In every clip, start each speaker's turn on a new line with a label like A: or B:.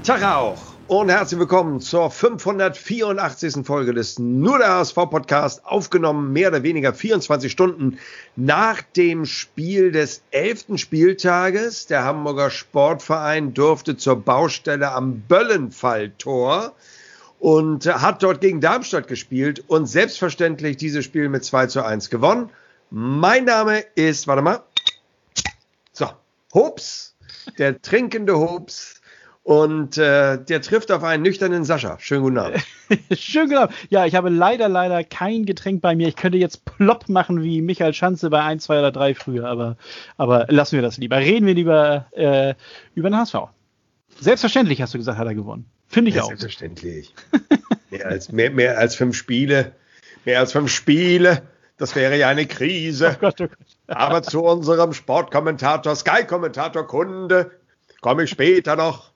A: Tag auch und herzlich willkommen zur 584. Folge des Nur der HSV-Podcast, aufgenommen mehr oder weniger 24 Stunden nach dem Spiel des 11. Spieltages. Der Hamburger Sportverein durfte zur Baustelle am Böllenfalltor und hat dort gegen Darmstadt gespielt und selbstverständlich dieses Spiel mit 2:1 gewonnen. Mein Name ist, Hops, der trinkende Hops. Und der trifft auf einen nüchternen Sascha. Schönen guten Abend.
B: Schönen guten Abend. Ja, ich habe leider kein Getränk bei mir. Ich könnte jetzt plopp machen wie Michael Schanze bei 1, 2 oder 3 früher. Aber lassen wir das lieber. Reden wir lieber über den HSV. Selbstverständlich, hast du gesagt, hat er gewonnen. Finde ich auch.
A: Selbstverständlich. mehr als 5 Spiele. Mehr als 5 Spiele. Das wäre ja eine Krise.
B: Oh Gott.
A: Aber zu unserem Sportkommentator, Sky-Kommentator Kunde, komme ich später noch.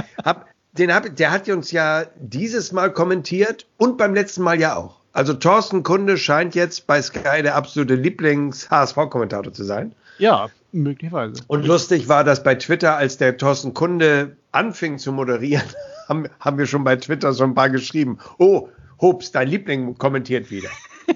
A: Der hat uns ja dieses Mal kommentiert und beim letzten Mal ja auch. Also Thorsten Kunde scheint jetzt bei Sky der absolute Lieblings-HSV-Kommentator zu sein.
B: Ja, möglicherweise.
A: Und lustig war, dass bei Twitter, als der Thorsten Kunde anfing zu moderieren, haben wir schon bei Twitter so ein paar geschrieben. Oh, Hops, dein Liebling kommentiert wieder.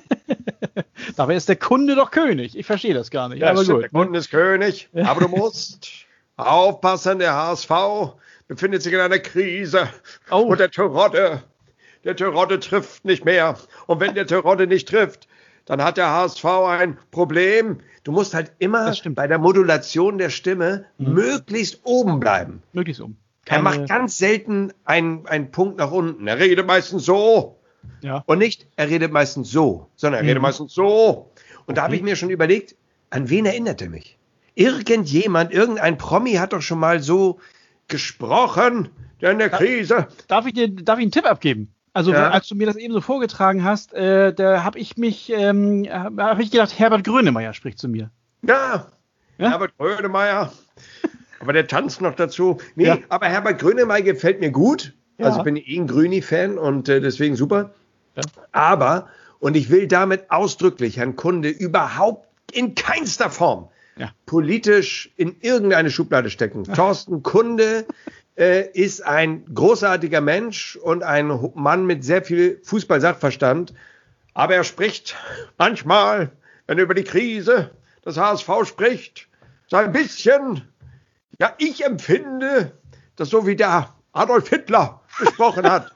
B: Dabei ist der Kunde doch König. Ich verstehe das gar nicht.
A: Ja,
B: aber
A: stimmt,
B: gut.
A: der Kunde ist König, aber du musst aufpassen, der HSV befindet sich in einer Krise. Oh. Und der Terodde trifft nicht mehr. Und wenn der Terodde nicht trifft, dann hat der HSV ein Problem. Du musst halt immer bei der Modulation der Stimme möglichst oben bleiben.
B: Möglichst oben.
A: Er macht ganz selten einen Punkt nach unten. Er redet meistens so. Ja. Und nicht, er redet meistens so, sondern er redet meistens so. Und da habe ich mir schon überlegt, an wen erinnert er mich? Irgendein Promi hat doch schon mal so gesprochen, der in der Krise.
B: Darf ich einen Tipp abgeben? Also, als du mir das eben so vorgetragen hast, da habe ich gedacht, Herbert Grönemeyer spricht zu mir.
A: Ja? Herbert Grönemeyer. Aber der tanzt noch dazu. Nee, aber Herbert Grönemeyer gefällt mir gut. Ja. Also ich bin ein Grüni-Fan und deswegen super. Ja. Aber, und ich will damit ausdrücklich Herrn Kunde überhaupt in keinster Form politisch in irgendeine Schublade stecken. Thorsten Kunde ist ein großartiger Mensch und ein Mann mit sehr viel Fußball-Sachverstand. Aber er spricht manchmal, wenn er über die Krise des HSV spricht, so ein bisschen, ich empfinde, dass so wie der Adolf Hitler gesprochen hat.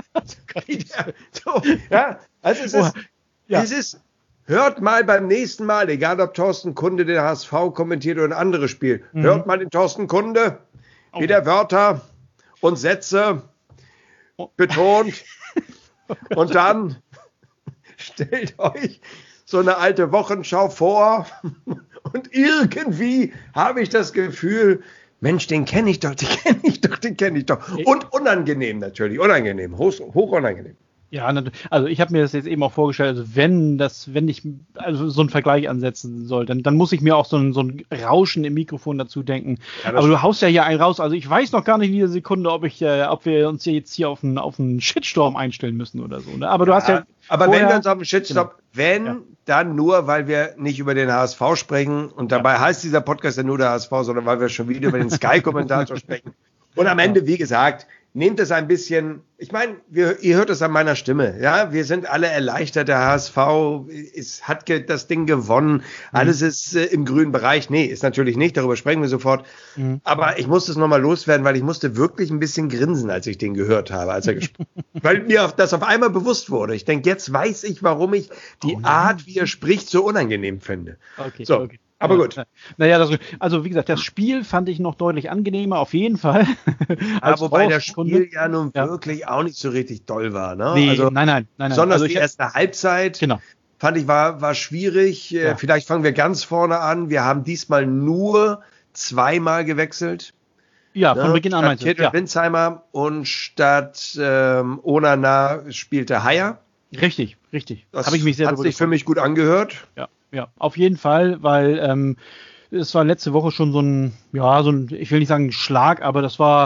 A: Es ist, hört mal beim nächsten Mal, egal ob Thorsten Kunde den HSV kommentiert oder ein anderes Spiel, hört mal den Thorsten Kunde, wie der Wörter und Sätze betont. Und dann stellt euch so eine alte Wochenschau vor und irgendwie habe ich das Gefühl, Mensch, den kenne ich doch. Und unangenehm natürlich, hoch unangenehm.
B: Ja, also ich habe mir das jetzt eben auch vorgestellt, also wenn ich so einen Vergleich ansetzen soll, dann muss ich mir auch so ein Rauschen im Mikrofon dazu denken. Ja, aber du haust ja hier einen raus, also ich weiß noch gar nicht in dieser Sekunde, ob wir uns jetzt hier auf einen Shitstorm einstellen müssen oder so. Ne? Aber du hast ja.
A: Aber wenn wir uns auf einen Shitstorm, dann nur, weil wir nicht über den HSV sprechen und dabei heißt dieser Podcast ja nur der HSV, sondern weil wir schon wieder über den Sky-Kommentator sprechen. Und am Ende, wie gesagt, nehmt es ein bisschen, ich meine, ihr hört es an meiner Stimme, ja, wir sind alle erleichtert, der HSV hat das Ding gewonnen, alles ist im grünen Bereich, nee, ist natürlich nicht, darüber sprechen wir sofort, aber ich musste es nochmal loswerden, weil ich musste wirklich ein bisschen grinsen, als ich den gehört habe, weil mir das auf einmal bewusst wurde, ich denke, jetzt weiß ich, warum ich die Art, wie er spricht, so unangenehm finde. Okay. Aber gut.
B: Naja, also wie gesagt, das Spiel fand ich noch deutlich angenehmer, auf jeden Fall.
A: Wobei das Spiel ja nun wirklich auch nicht so richtig doll war. Ne?
B: Nee, also, nein.
A: Besonders die erste Halbzeit fand ich war schwierig. Ja. Vielleicht fangen wir ganz vorne an. Wir haben diesmal nur 2-mal gewechselt.
B: Ja, von Beginn an.
A: Statt Winsheimer und statt Onana spielte Haier.
B: Richtig.
A: Das habe ich mich hat sich für mich gut angehört.
B: Ja, auf jeden Fall, weil es war letzte Woche schon so ein, ich will nicht sagen Schlag, aber das war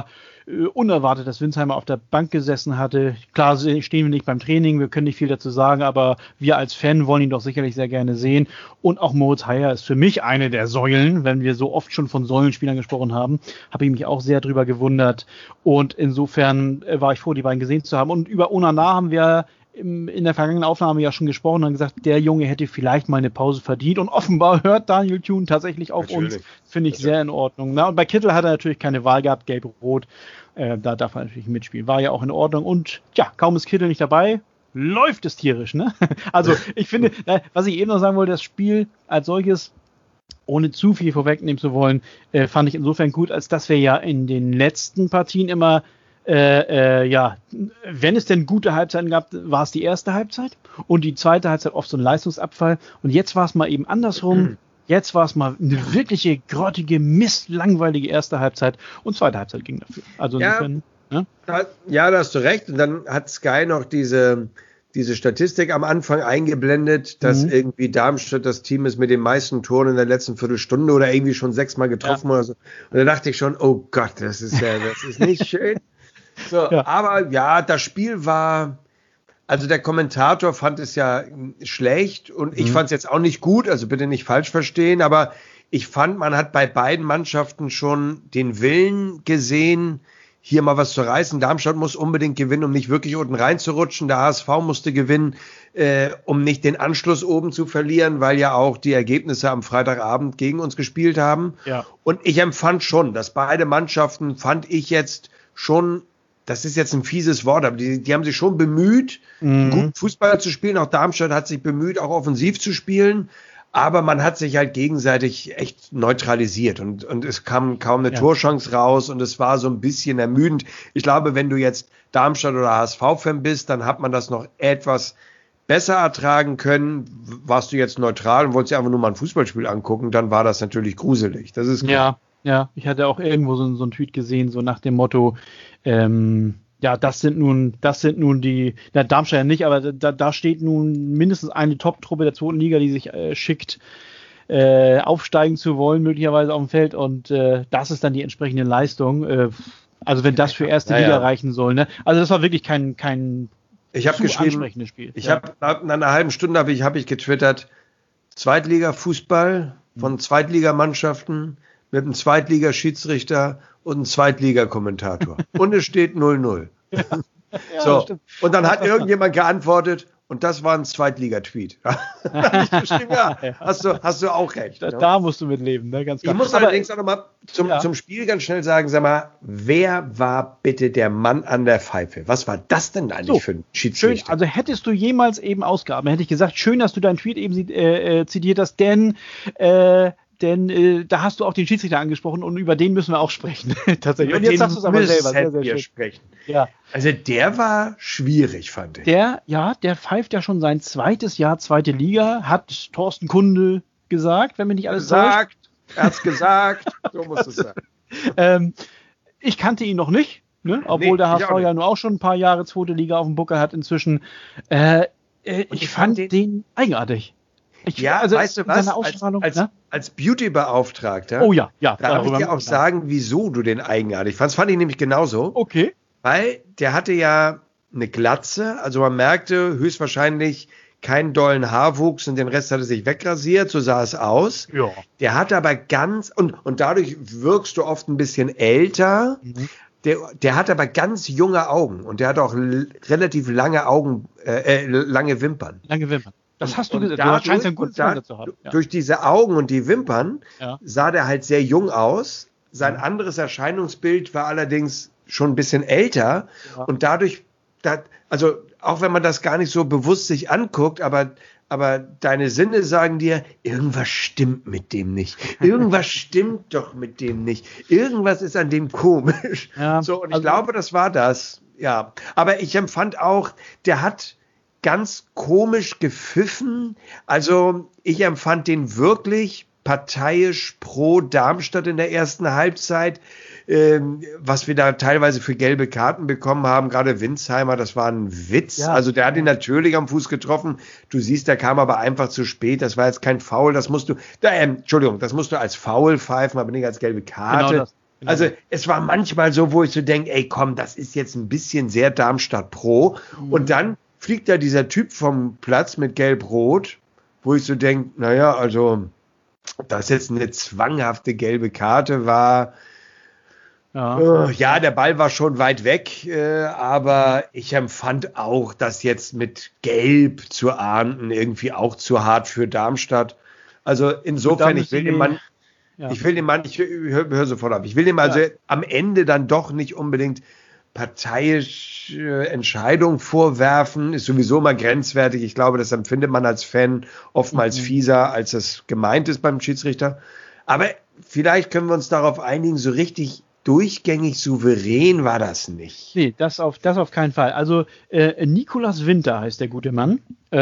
B: unerwartet, dass Winsheimer auf der Bank gesessen hatte. Klar stehen wir nicht beim Training, wir können nicht viel dazu sagen, aber wir als Fan wollen ihn doch sicherlich sehr gerne sehen. Und auch Moritz Heyer ist für mich eine der Säulen, wenn wir so oft schon von Säulenspielern gesprochen haben, habe ich mich auch sehr drüber gewundert. Und insofern war ich froh, die beiden gesehen zu haben. Und über Onana haben wir in der vergangenen Aufnahme ja schon gesprochen und gesagt, der Junge hätte vielleicht mal eine Pause verdient. Und offenbar hört Daniel Thune tatsächlich auf uns. Finde ich sehr in Ordnung. Na, und bei Kittel hat er natürlich keine Wahl gehabt, gelb-rot. Da darf er natürlich mitspielen. War ja auch in Ordnung. Und ja, kaum ist Kittel nicht dabei, läuft es tierisch. Ne? Also ich finde, was ich eben noch sagen wollte, das Spiel als solches, ohne zu viel vorwegnehmen zu wollen, fand ich insofern gut, als dass wir ja in den letzten Partien immer wenn es denn gute Halbzeiten gab, war es die erste Halbzeit und die zweite Halbzeit oft so ein Leistungsabfall. Und jetzt war es mal eben andersrum. Jetzt war es mal eine wirkliche grottige, mistlangweilige erste Halbzeit und zweite Halbzeit ging dafür. Also insofern,
A: da hast du recht. Und dann hat Sky noch diese Statistik am Anfang eingeblendet, dass irgendwie Darmstadt das Team ist mit den meisten Toren in der letzten Viertelstunde oder irgendwie schon 6-mal getroffen oder so. Und da dachte ich schon, oh Gott, das ist nicht schön. So, ja. Aber ja, das Spiel war, also der Kommentator fand es ja schlecht und ich fand es jetzt auch nicht gut, also bitte nicht falsch verstehen, aber ich fand, man hat bei beiden Mannschaften schon den Willen gesehen, hier mal was zu reißen. Darmstadt muss unbedingt gewinnen, um nicht wirklich unten reinzurutschen. Der HSV musste gewinnen, um nicht den Anschluss oben zu verlieren, weil ja auch die Ergebnisse am Freitagabend gegen uns gespielt haben. Ja. Und ich empfand schon, dass beide Mannschaften, fand ich jetzt schon, das ist jetzt ein fieses Wort, aber die haben sich schon bemüht, gut Fußball zu spielen. Auch Darmstadt hat sich bemüht, auch offensiv zu spielen. Aber man hat sich halt gegenseitig echt neutralisiert und es kam kaum eine Torchance raus und es war so ein bisschen ermüdend. Ich glaube, wenn du jetzt Darmstadt oder HSV-Fan bist, dann hat man das noch etwas besser ertragen können. Warst du jetzt neutral und wolltest dir einfach nur mal ein Fußballspiel angucken, dann war das natürlich gruselig. Das ist klar.
B: Ja, ich hatte auch irgendwo so einen Tweet gesehen, so nach dem Motto, das sind nun die, Darmstadt ja nicht, aber da steht nun mindestens eine Top-Truppe der zweiten Liga, die sich schickt, aufsteigen zu wollen, möglicherweise auf dem Feld und das ist dann die entsprechende Leistung. Also wenn das für erste Liga reichen soll, ne? Also das war wirklich kein
A: ansprechendes Spiel. Ich habe nach einer halben Stunde habe ich getwittert, Zweitliga-Fußball von Zweitligamannschaften mit einem Zweitliga-Schiedsrichter und einem Zweitliga-Kommentator. Und es steht 0-0. Ja, so. Und dann hat irgendjemand geantwortet, und das war ein Zweitliga-Tweet. Hast du auch recht.
B: Da musst du mit leben, ne? Ganz klar.
A: Ich muss allerdings auch nochmal zum Spiel ganz schnell sagen, sag mal, wer war bitte der Mann an der Pfeife? Was war das denn eigentlich für ein Schiedsrichter?
B: Schön, also hättest du jemals eben Ausgaben, hätte ich gesagt, schön, dass du deinen Tweet eben zitiert hast, denn da hast du auch den Schiedsrichter angesprochen und über den müssen wir auch sprechen. Tatsächlich. Und jetzt sagst du es aber selber. Sehr, sehr schön.
A: Sprechen. Ja. Also der war schwierig, fand ich.
B: Der pfeift ja schon sein zweites Jahr zweite Liga, hat Thorsten Kunde gesagt, wenn mich nicht alles
A: sagt. Er hat's gesagt, so muss es sein.
B: Ich kannte ihn noch nicht, ne? Obwohl der HSV ja nur auch schon ein paar Jahre zweite Liga auf dem Buckel hat inzwischen. Ich fand den eigenartig.
A: Weißt du was, als Beauty-Beauftragter, darf ich dir auch sagen, wieso du den eigenartig fandst. Fand ich nämlich genauso.
B: Okay.
A: Weil der hatte ja eine Glatze, also man merkte höchstwahrscheinlich keinen dollen Haarwuchs und den Rest hat er sich wegrasiert, so sah es aus. Ja. Der hatte aber und dadurch wirkst du oft ein bisschen älter. Mhm. Der hat aber ganz junge Augen und der hat auch relativ lange lange Wimpern.
B: Lange Wimpern. Das hast du gesagt. Du scheinst einen guten Fernseher zu haben. Ja.
A: Durch diese Augen und die Wimpern sah der halt sehr jung aus. Sein anderes Erscheinungsbild war allerdings schon ein bisschen älter. Ja. Und dadurch, also auch wenn man das gar nicht so bewusst sich anguckt, aber deine Sinne sagen dir, irgendwas stimmt mit dem nicht. Irgendwas stimmt doch mit dem nicht. Irgendwas ist an dem komisch. Ja, so, und ich glaube, das war das. Ja. Aber ich empfand auch, der hat ganz komisch gepfiffen. Also ich empfand den wirklich parteiisch pro Darmstadt in der ersten Halbzeit. Was wir da teilweise für gelbe Karten bekommen haben, gerade Winsheimer, das war ein Witz. Ja. Also der hat ihn natürlich am Fuß getroffen. Du siehst, der kam aber einfach zu spät. Das war jetzt kein Foul. Das musst du als Foul pfeifen, aber nicht als gelbe Karte. Genau. Also es war manchmal so, wo ich so denke, ey komm, das ist jetzt ein bisschen sehr Darmstadt Pro. Und dann fliegt da dieser Typ vom Platz mit Gelb-Rot, wo ich so denke, naja, also dass jetzt eine zwanghafte gelbe Karte war. Ja, der Ball war schon weit weg, aber ich empfand auch, dass jetzt mit Gelb zu ahnden irgendwie auch zu hart für Darmstadt. Also insofern, ich will dem also am Ende dann doch nicht unbedingt parteiische Entscheidung vorwerfen, ist sowieso mal grenzwertig. Ich glaube, das empfindet man als Fan oftmals fieser, als es gemeint ist beim Schiedsrichter. Aber vielleicht können wir uns darauf einigen, so richtig durchgängig souverän war das nicht.
B: Nee, das auf keinen Fall. Also Nikolaus Winter heißt der gute Mann.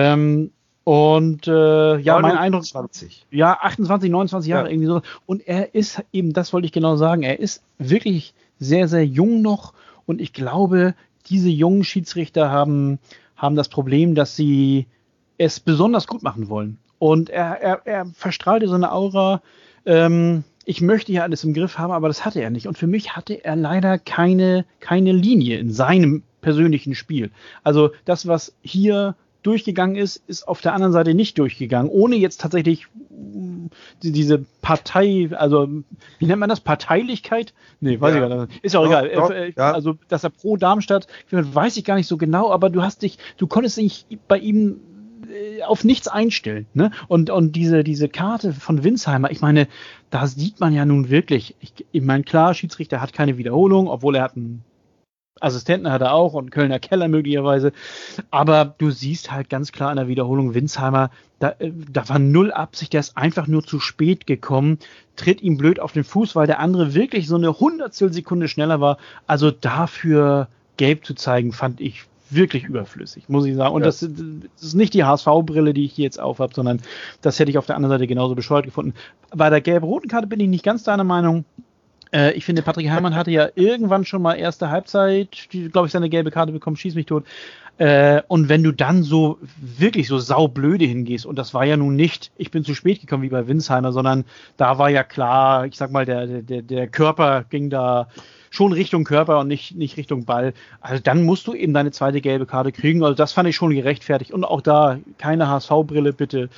B: Mein Eindruck, 28, 29 Jahre, irgendwie so. Und er ist eben, das wollte ich genau sagen, er ist wirklich sehr, sehr jung noch. Und ich glaube, diese jungen Schiedsrichter haben das Problem, dass sie es besonders gut machen wollen. Und er verstrahlte so eine Aura, ich möchte ja alles im Griff haben, aber das hatte er nicht. Und für mich hatte er leider keine Linie in seinem persönlichen Spiel. Also das, was hier durchgegangen ist auf der anderen Seite nicht durchgegangen, ohne jetzt tatsächlich diese Partei, also wie nennt man das, Parteilichkeit? Nee, weiß ich gar nicht. Ist auch egal. Also, dass er pro Darmstadt, weiß ich gar nicht so genau, aber du konntest dich bei ihm auf nichts einstellen, ne? Und diese Karte von Winsheimer, ich meine, da sieht man ja nun wirklich, ich meine, klar, Schiedsrichter hat keine Wiederholung, obwohl er hat einen Assistenten hat er auch und Kölner Keller möglicherweise. Aber du siehst halt ganz klar in der Wiederholung, Winsheimer, da war null Absicht, der ist einfach nur zu spät gekommen, tritt ihm blöd auf den Fuß, weil der andere wirklich so eine Hundertstelsekunde schneller war. Also dafür gelb zu zeigen, fand ich wirklich überflüssig, muss ich sagen. Und das ist nicht die HSV-Brille, die ich hier jetzt aufhab, sondern das hätte ich auf der anderen Seite genauso bescheuert gefunden. Bei der gelb-roten Karte bin ich nicht ganz deiner Meinung. Ich finde, Patrick Heimann hatte ja irgendwann schon mal erste Halbzeit, glaube ich, seine gelbe Karte bekommen, schieß mich tot. Und wenn du dann so wirklich so saublöde hingehst, und das war ja nun nicht, ich bin zu spät gekommen wie bei Winsheimer, sondern da war ja klar, ich sag mal, der Körper ging da schon Richtung Körper und nicht Richtung Ball. Also dann musst du eben deine zweite gelbe Karte kriegen. Also das fand ich schon gerechtfertigt. Und auch da keine HSV-Brille, bitte.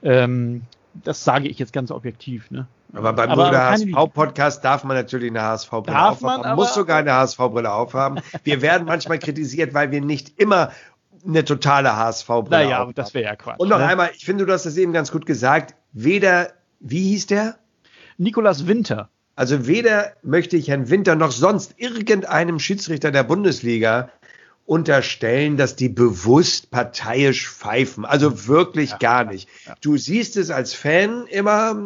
B: Das sage ich jetzt ganz objektiv, ne?
A: Aber beim HSV-Podcast darf man natürlich eine HSV-Brille aufhaben. Man muss sogar eine HSV-Brille aufhaben. Wir werden manchmal kritisiert, weil wir nicht immer eine totale HSV-Brille aufhaben.
B: Naja, das wäre ja Quatsch.
A: Und noch einmal, ich finde, du hast das eben ganz gut gesagt, wie hieß der?
B: Nikolaus Winter.
A: Also weder möchte ich Herrn Winter noch sonst irgendeinem Schiedsrichter der Bundesliga unterstellen, dass die bewusst parteiisch pfeifen. Also wirklich gar nicht. Ja. Du siehst es als Fan immer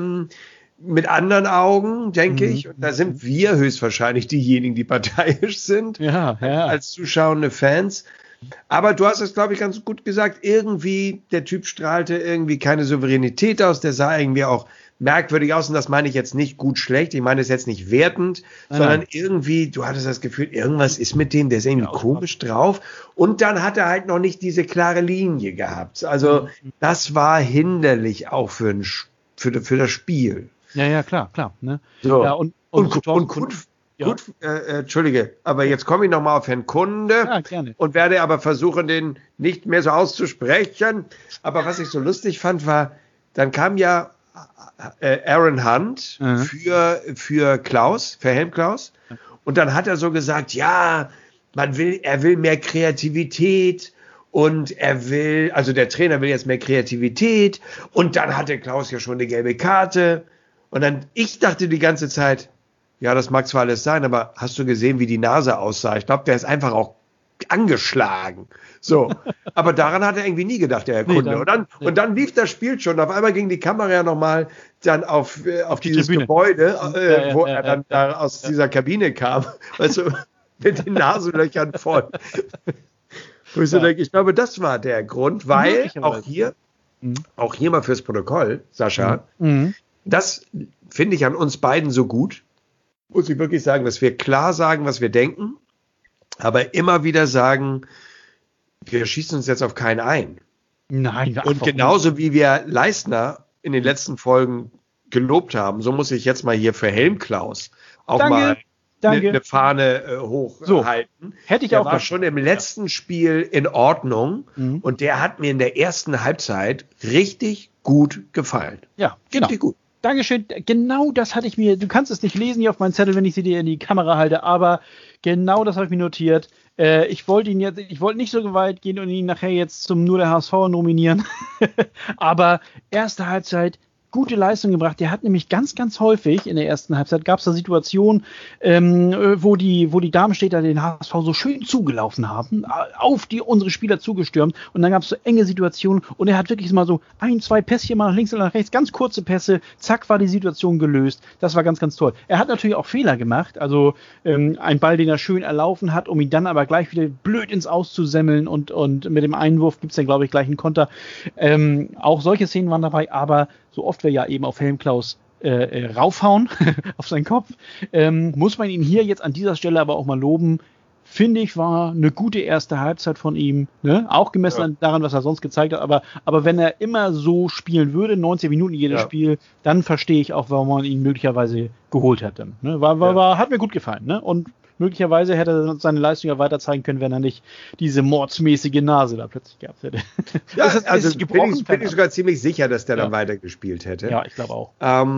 A: mit anderen Augen, denke ich. Und da sind wir höchstwahrscheinlich diejenigen, die parteiisch sind, als zuschauende Fans. Aber du hast es, glaube ich, ganz gut gesagt. Irgendwie, der Typ strahlte irgendwie keine Souveränität aus. Der sah irgendwie auch merkwürdig aus. Und das meine ich jetzt nicht gut schlecht. Ich meine es jetzt nicht wertend, sondern irgendwie, du hattest das Gefühl, irgendwas ist mit dem, der ist irgendwie komisch drauf. Und dann hat er halt noch nicht diese klare Linie gehabt. Also das war hinderlich auch für das Spiel.
B: Ja, klar. Ne?
A: So. Ja, und gut, entschuldige, aber jetzt komme ich nochmal auf Herrn Kunde und werde aber versuchen, den nicht mehr so auszusprechen. Aber was ich so lustig fand, war, dann kam ja Aaron Hunt für Klaus, für Helm Klaus. Und dann hat er so gesagt, ja, er will mehr Kreativität und also der Trainer will jetzt mehr Kreativität und dann hatte Klaus ja schon eine gelbe Karte. Und dann, ich dachte die ganze Zeit, ja, das mag zwar alles sein, aber hast du gesehen, wie die Nase aussah? Ich glaube, der ist einfach auch angeschlagen. So. Aber daran hat er irgendwie nie gedacht, der Herr Kunde. Und dann lief das Spiel schon. Auf einmal ging die Kamera ja nochmal dann auf dieses Tribüne. Gebäude, wo er dann da aus dieser Kabine kam. Also mit den Nasenlöchern voll. Wo ich so denke, ich glaube, das war der Grund, weil auch hier mal fürs Protokoll, Sascha, das finde ich an uns beiden so gut, muss ich wirklich sagen, dass wir klar sagen, was wir denken, aber immer wieder sagen, wir schießen uns jetzt auf keinen ein.
B: Nein.
A: Und genauso wie wir Leistner in den letzten Folgen gelobt haben, so muss ich jetzt mal hier für Helm Klaus auch mal eine Fahne hochhalten.
B: So, hätte ich
A: der
B: auch.
A: Der war schon im letzten Spiel in Ordnung und der hat mir in der ersten Halbzeit richtig gut gefallen.
B: Ja, genau. Richtig gut. Dankeschön. Genau das hatte ich mir, du kannst es nicht lesen hier auf meinen Zettel, wenn ich sie dir in die Kamera halte, aber genau das habe ich mir notiert. Ich wollte nicht so weit gehen und ihn nachher jetzt zum Nur der HSV nominieren. Aber erste Halbzeit, gute Leistung gebracht. Der hat nämlich ganz, ganz häufig in der ersten Halbzeit gab es da Situationen, wo die Darmstädter den HSV so schön zugelaufen haben, auf unsere Spieler zugestürmt und dann gab es so enge Situationen und er hat wirklich mal so 1, 2 Pässchen mal nach links und nach rechts, ganz kurze Pässe, zack war die Situation gelöst. Das war ganz, ganz toll. Er hat natürlich auch Fehler gemacht, also ein Ball, den er schön erlaufen hat, um ihn dann aber gleich wieder blöd ins Aus zu semmeln und mit dem Einwurf gibt es dann, glaube ich, gleich einen Konter. Auch solche Szenen waren dabei, aber so oft wir ja eben auf Helmklaus raufhauen auf seinen Kopf, muss man ihn hier jetzt an dieser Stelle aber auch mal loben. Finde ich, war eine gute erste Halbzeit von ihm, ne? Auch gemessen daran, was er sonst gezeigt hat, aber wenn er immer so spielen würde, 90 Minuten jedes Spiel, dann verstehe ich auch, warum man ihn möglicherweise geholt hat. Dann, ne? Hat mir gut gefallen, ne? Und möglicherweise hätte er seine Leistung ja weiter zeigen können, wenn er nicht diese mordsmäßige Nase da plötzlich gehabt hätte.
A: Ja, also bin ich sogar ziemlich sicher, dass der dann weitergespielt hätte.
B: Ja, ich glaube auch.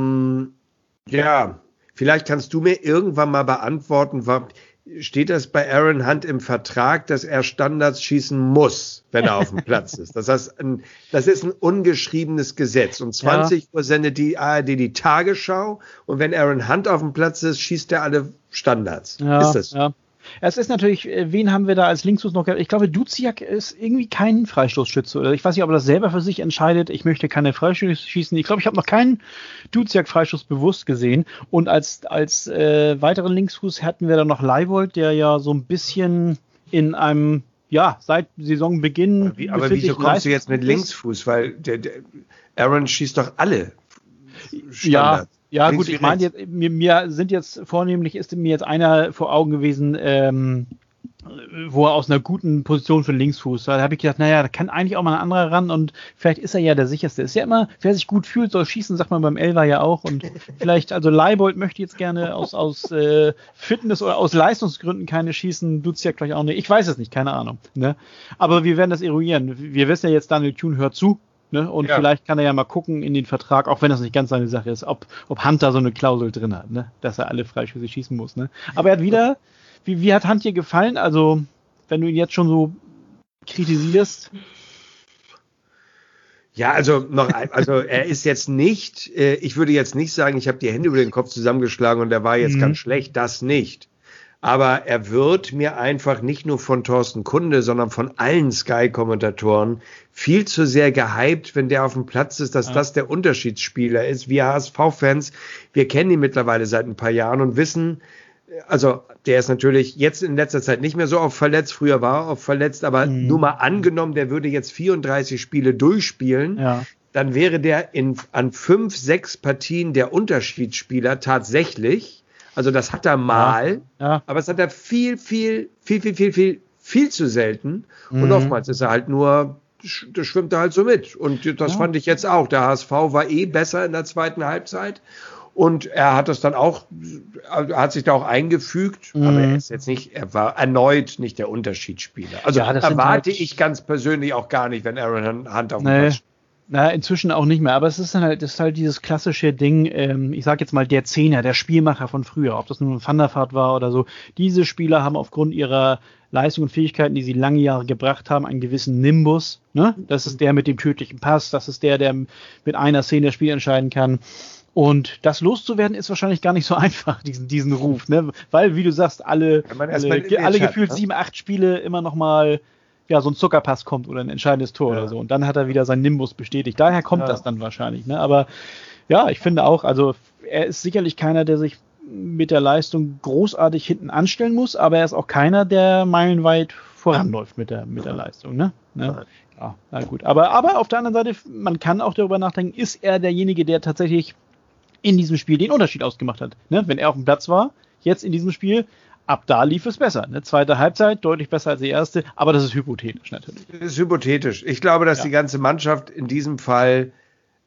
A: Vielleicht kannst du mir irgendwann mal beantworten, steht das bei Aaron Hunt im Vertrag, dass er Standards schießen muss, wenn er auf dem Platz ist? Das heißt, das ist ein ungeschriebenes Gesetz. Um 20 Uhr sendet die ARD die Tagesschau und wenn Aaron Hunt auf dem Platz ist, schießt er alle Standards. Ist das?
B: Ja. Es ist natürlich, wen haben wir da als Linksfuß noch gehabt? Ich glaube, Duziak ist irgendwie kein Freistoßschütze. Oder ich weiß nicht, ob er das selber für sich entscheidet. Ich möchte keine Freistöße schießen. Ich glaube, ich habe noch keinen Duziak-Freistoß bewusst gesehen. Und als weiteren Linksfuß hatten wir dann noch Leibold, der ja so ein bisschen in einem, seit Saisonbeginn.
A: Aber wieso kommst du jetzt mit Linksfuß? Weil der Aaron schießt doch alle Standards.
B: Ja, gut, ich meine, ist mir jetzt einer vor Augen gewesen, wo er aus einer guten Position für Linksfuß war. Da habe ich gedacht, da kann eigentlich auch mal ein anderer ran und vielleicht ist er ja der sicherste. Ist ja immer, wer sich gut fühlt, soll schießen, sagt man beim Elfer ja auch. Und vielleicht, also Leibold möchte jetzt gerne aus Fitness- oder aus Leistungsgründen keine schießen, Duziak gleich auch nicht. Ich weiß es nicht, keine Ahnung. Ne? Aber wir werden das eruieren. Wir wissen ja jetzt, Daniel Thune hört zu. Ne? Und vielleicht kann er ja mal gucken in den Vertrag, auch wenn das nicht ganz seine Sache ist, ob Hunter so eine Klausel drin hat, ne? Dass er alle Freischüsse schießen muss. Ne? Aber er hat wieder, wie hat Hunt dir gefallen? Also, wenn du ihn jetzt schon so kritisierst.
A: Ja, also er ist jetzt nicht, ich würde jetzt nicht sagen, ich habe die Hände über den Kopf zusammengeschlagen und er war jetzt ganz schlecht, das nicht. Aber er wird mir einfach nicht nur von Thorsten Kunde, sondern von allen Sky-Kommentatoren viel zu sehr gehypt, wenn der auf dem Platz ist, dass das der Unterschiedsspieler ist. Wir HSV-Fans, wir kennen ihn mittlerweile seit ein paar Jahren und wissen, also der ist natürlich jetzt in letzter Zeit nicht mehr so oft verletzt, früher war er oft verletzt, aber nur mal angenommen, der würde jetzt 34 Spiele durchspielen, dann wäre der an 5, 6 Partien der Unterschiedsspieler tatsächlich. Also das hat er mal, aber es hat er viel zu selten. Und oftmals ist er halt nur, das schwimmt er halt so mit. Und das fand ich jetzt auch. Der HSV war besser in der zweiten Halbzeit. Und er hat das dann auch, hat sich da auch eingefügt. Aber er war erneut nicht der Unterschiedsspieler. Also erwarte ich ganz persönlich auch gar nicht, wenn Aaron Hunt auf dem Platz steht.
B: Inzwischen auch nicht mehr, aber es ist dann halt, dieses klassische Ding, ich sag jetzt mal der Zehner, der Spielmacher von früher, ob das nun ein Van der Vaart war oder so. Diese Spieler haben aufgrund ihrer Leistung und Fähigkeiten, die sie lange Jahre gebracht haben, einen gewissen Nimbus. Ne? Das ist der mit dem tödlichen Pass, das ist der mit einer Szene das Spiel entscheiden kann. Und das loszuwerden ist wahrscheinlich gar nicht so einfach, diesen Ruf, ne? Weil, wie du sagst, alle gefühlt 7, 8 Spiele immer noch mal so ein Zuckerpass kommt oder ein entscheidendes Tor oder so. Und dann hat er wieder seinen Nimbus bestätigt. Daher kommt das dann wahrscheinlich. Ne? Aber ich finde auch, also er ist sicherlich keiner, der sich mit der Leistung großartig hinten anstellen muss, aber er ist auch keiner, der meilenweit voranläuft mit der Leistung. Ne? Ja, na gut. Aber auf der anderen Seite, man kann auch darüber nachdenken, ist er derjenige, der tatsächlich in diesem Spiel den Unterschied ausgemacht hat. Ne? Wenn er auf dem Platz war, jetzt in diesem Spiel, ab da lief es besser. Ne? Zweite Halbzeit deutlich besser als die erste, aber das ist hypothetisch natürlich.
A: Das ist hypothetisch. Ich glaube, dass die ganze Mannschaft in diesem Fall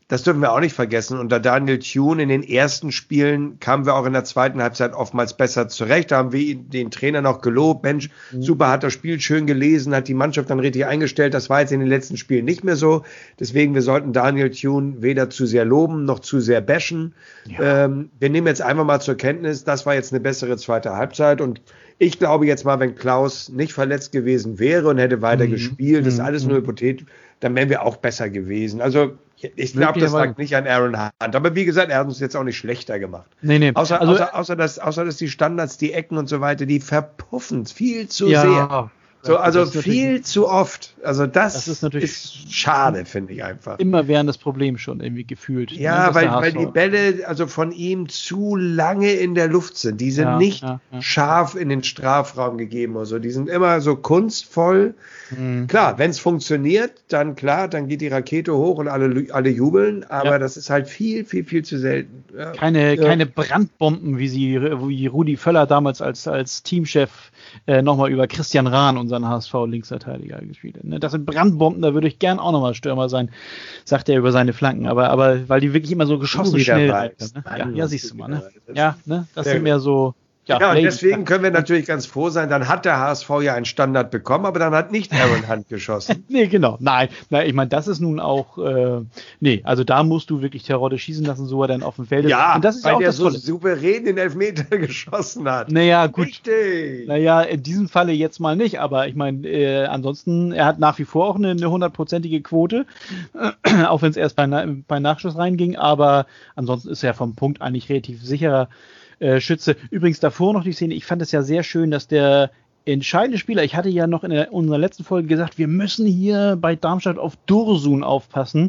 A: das dürfen wir auch nicht vergessen. Unter Daniel Thune in den ersten Spielen kamen wir auch in der zweiten Halbzeit oftmals besser zurecht. Da haben wir den Trainer noch gelobt. Mensch, super, hat das Spiel schön gelesen, hat die Mannschaft dann richtig eingestellt. Das war jetzt in den letzten Spielen nicht mehr so. Deswegen, wir sollten Daniel Thune weder zu sehr loben, noch zu sehr bashen. Ja. Wir nehmen jetzt einfach mal zur Kenntnis, das war jetzt eine bessere zweite Halbzeit. Und ich glaube jetzt mal, wenn Klaus nicht verletzt gewesen wäre und hätte weiter gespielt, das ist alles nur Hypothetisch, dann wären wir auch besser gewesen. Also ich glaube, das lag nicht an Aaron Hunt. Aber wie gesagt, er hat uns jetzt auch nicht schlechter gemacht.
B: Nee.
A: Außer dass die Standards, die Ecken und so weiter, die verpuffen viel zu sehr. So, also viel zu oft. Also das ist schade, finde ich einfach.
B: Immer wären das Problem schon irgendwie gefühlt.
A: Ja, ne, weil die Bälle also von ihm zu lange in der Luft sind. Die sind nicht scharf in den Strafraum gegeben oder so. Die sind immer so kunstvoll. Klar, wenn es funktioniert, dann geht die Rakete hoch und alle jubeln. Aber das ist halt viel, viel, viel zu selten. Ja.
B: Keine Brandbomben, wie Rudi Völler damals als Teamchef nochmal über Christian Rahn, unseren HSV-Linksverteidiger, gespielt hat. Ne? Das sind Brandbomben, da würde ich gern auch nochmal Stürmer sein, sagt er über seine Flanken. Aber weil die wirklich immer so geschossen schnell sind. Ne? Ja, siehst du mal. Ne? Ja, ne? Das sind mehr so...
A: Ja, und deswegen können wir natürlich ganz froh sein, dann hat der HSV ja einen Standard bekommen, aber dann hat nicht Aaron Hunt geschossen.
B: Nee, genau. Nein, ich meine, das ist nun auch, also da musst du wirklich Terodde schießen lassen, so er dann auf dem Feld ist.
A: Ja,
B: und das ist
A: weil
B: auch
A: der
B: das
A: so
B: Tolle.
A: souverän den Elfmeter geschossen hat.
B: Naja, gut.
A: Richtig.
B: Naja, in diesem Falle jetzt mal nicht, aber ich meine, ansonsten, er hat nach wie vor auch eine 100%ige Quote, auch wenn es erst bei Nachschuss reinging, aber ansonsten ist er vom Punkt eigentlich relativ sicherer Schütze. Übrigens davor noch die Szene, ich fand es ja sehr schön, dass der entscheidende Spieler, ich hatte ja noch in unserer letzten Folge gesagt, wir müssen hier bei Darmstadt auf Dursun aufpassen,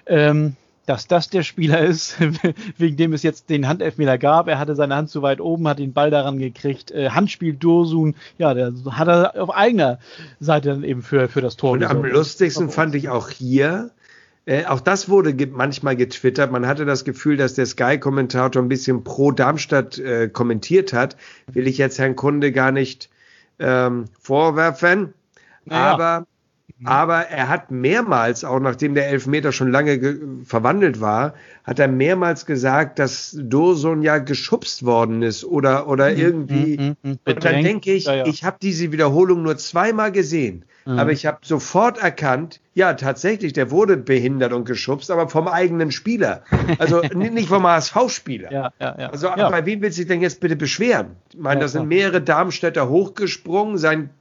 B: dass das der Spieler ist, wegen dem es jetzt den Handelfmeter gab. Er hatte seine Hand zu weit oben, hat den Ball daran gekriegt. Handspiel Dursun, ja, der hat er auf eigener Seite dann eben für das Tor
A: gesorgt. Und am lustigsten fand ich auch hier, auch das wurde manchmal getwittert. Man hatte das Gefühl, dass der Sky-Kommentator ein bisschen pro Darmstadt kommentiert hat. Will ich jetzt Herrn Kunde gar nicht vorwerfen. Naja. Aber er hat mehrmals, auch nachdem der Elfmeter schon lange verwandelt war, hat er mehrmals gesagt, dass Dursun ja geschubst worden ist oder irgendwie. Und dann denke ich, ich habe diese Wiederholung nur zweimal gesehen. Aber ich habe sofort erkannt, ja, tatsächlich, der wurde behindert und geschubst, aber vom eigenen Spieler. Also nicht vom HSV-Spieler.
B: Ja.
A: Also bei wem will sich denn jetzt bitte beschweren? Ich meine, da sind mehrere Darmstädter hochgesprungen,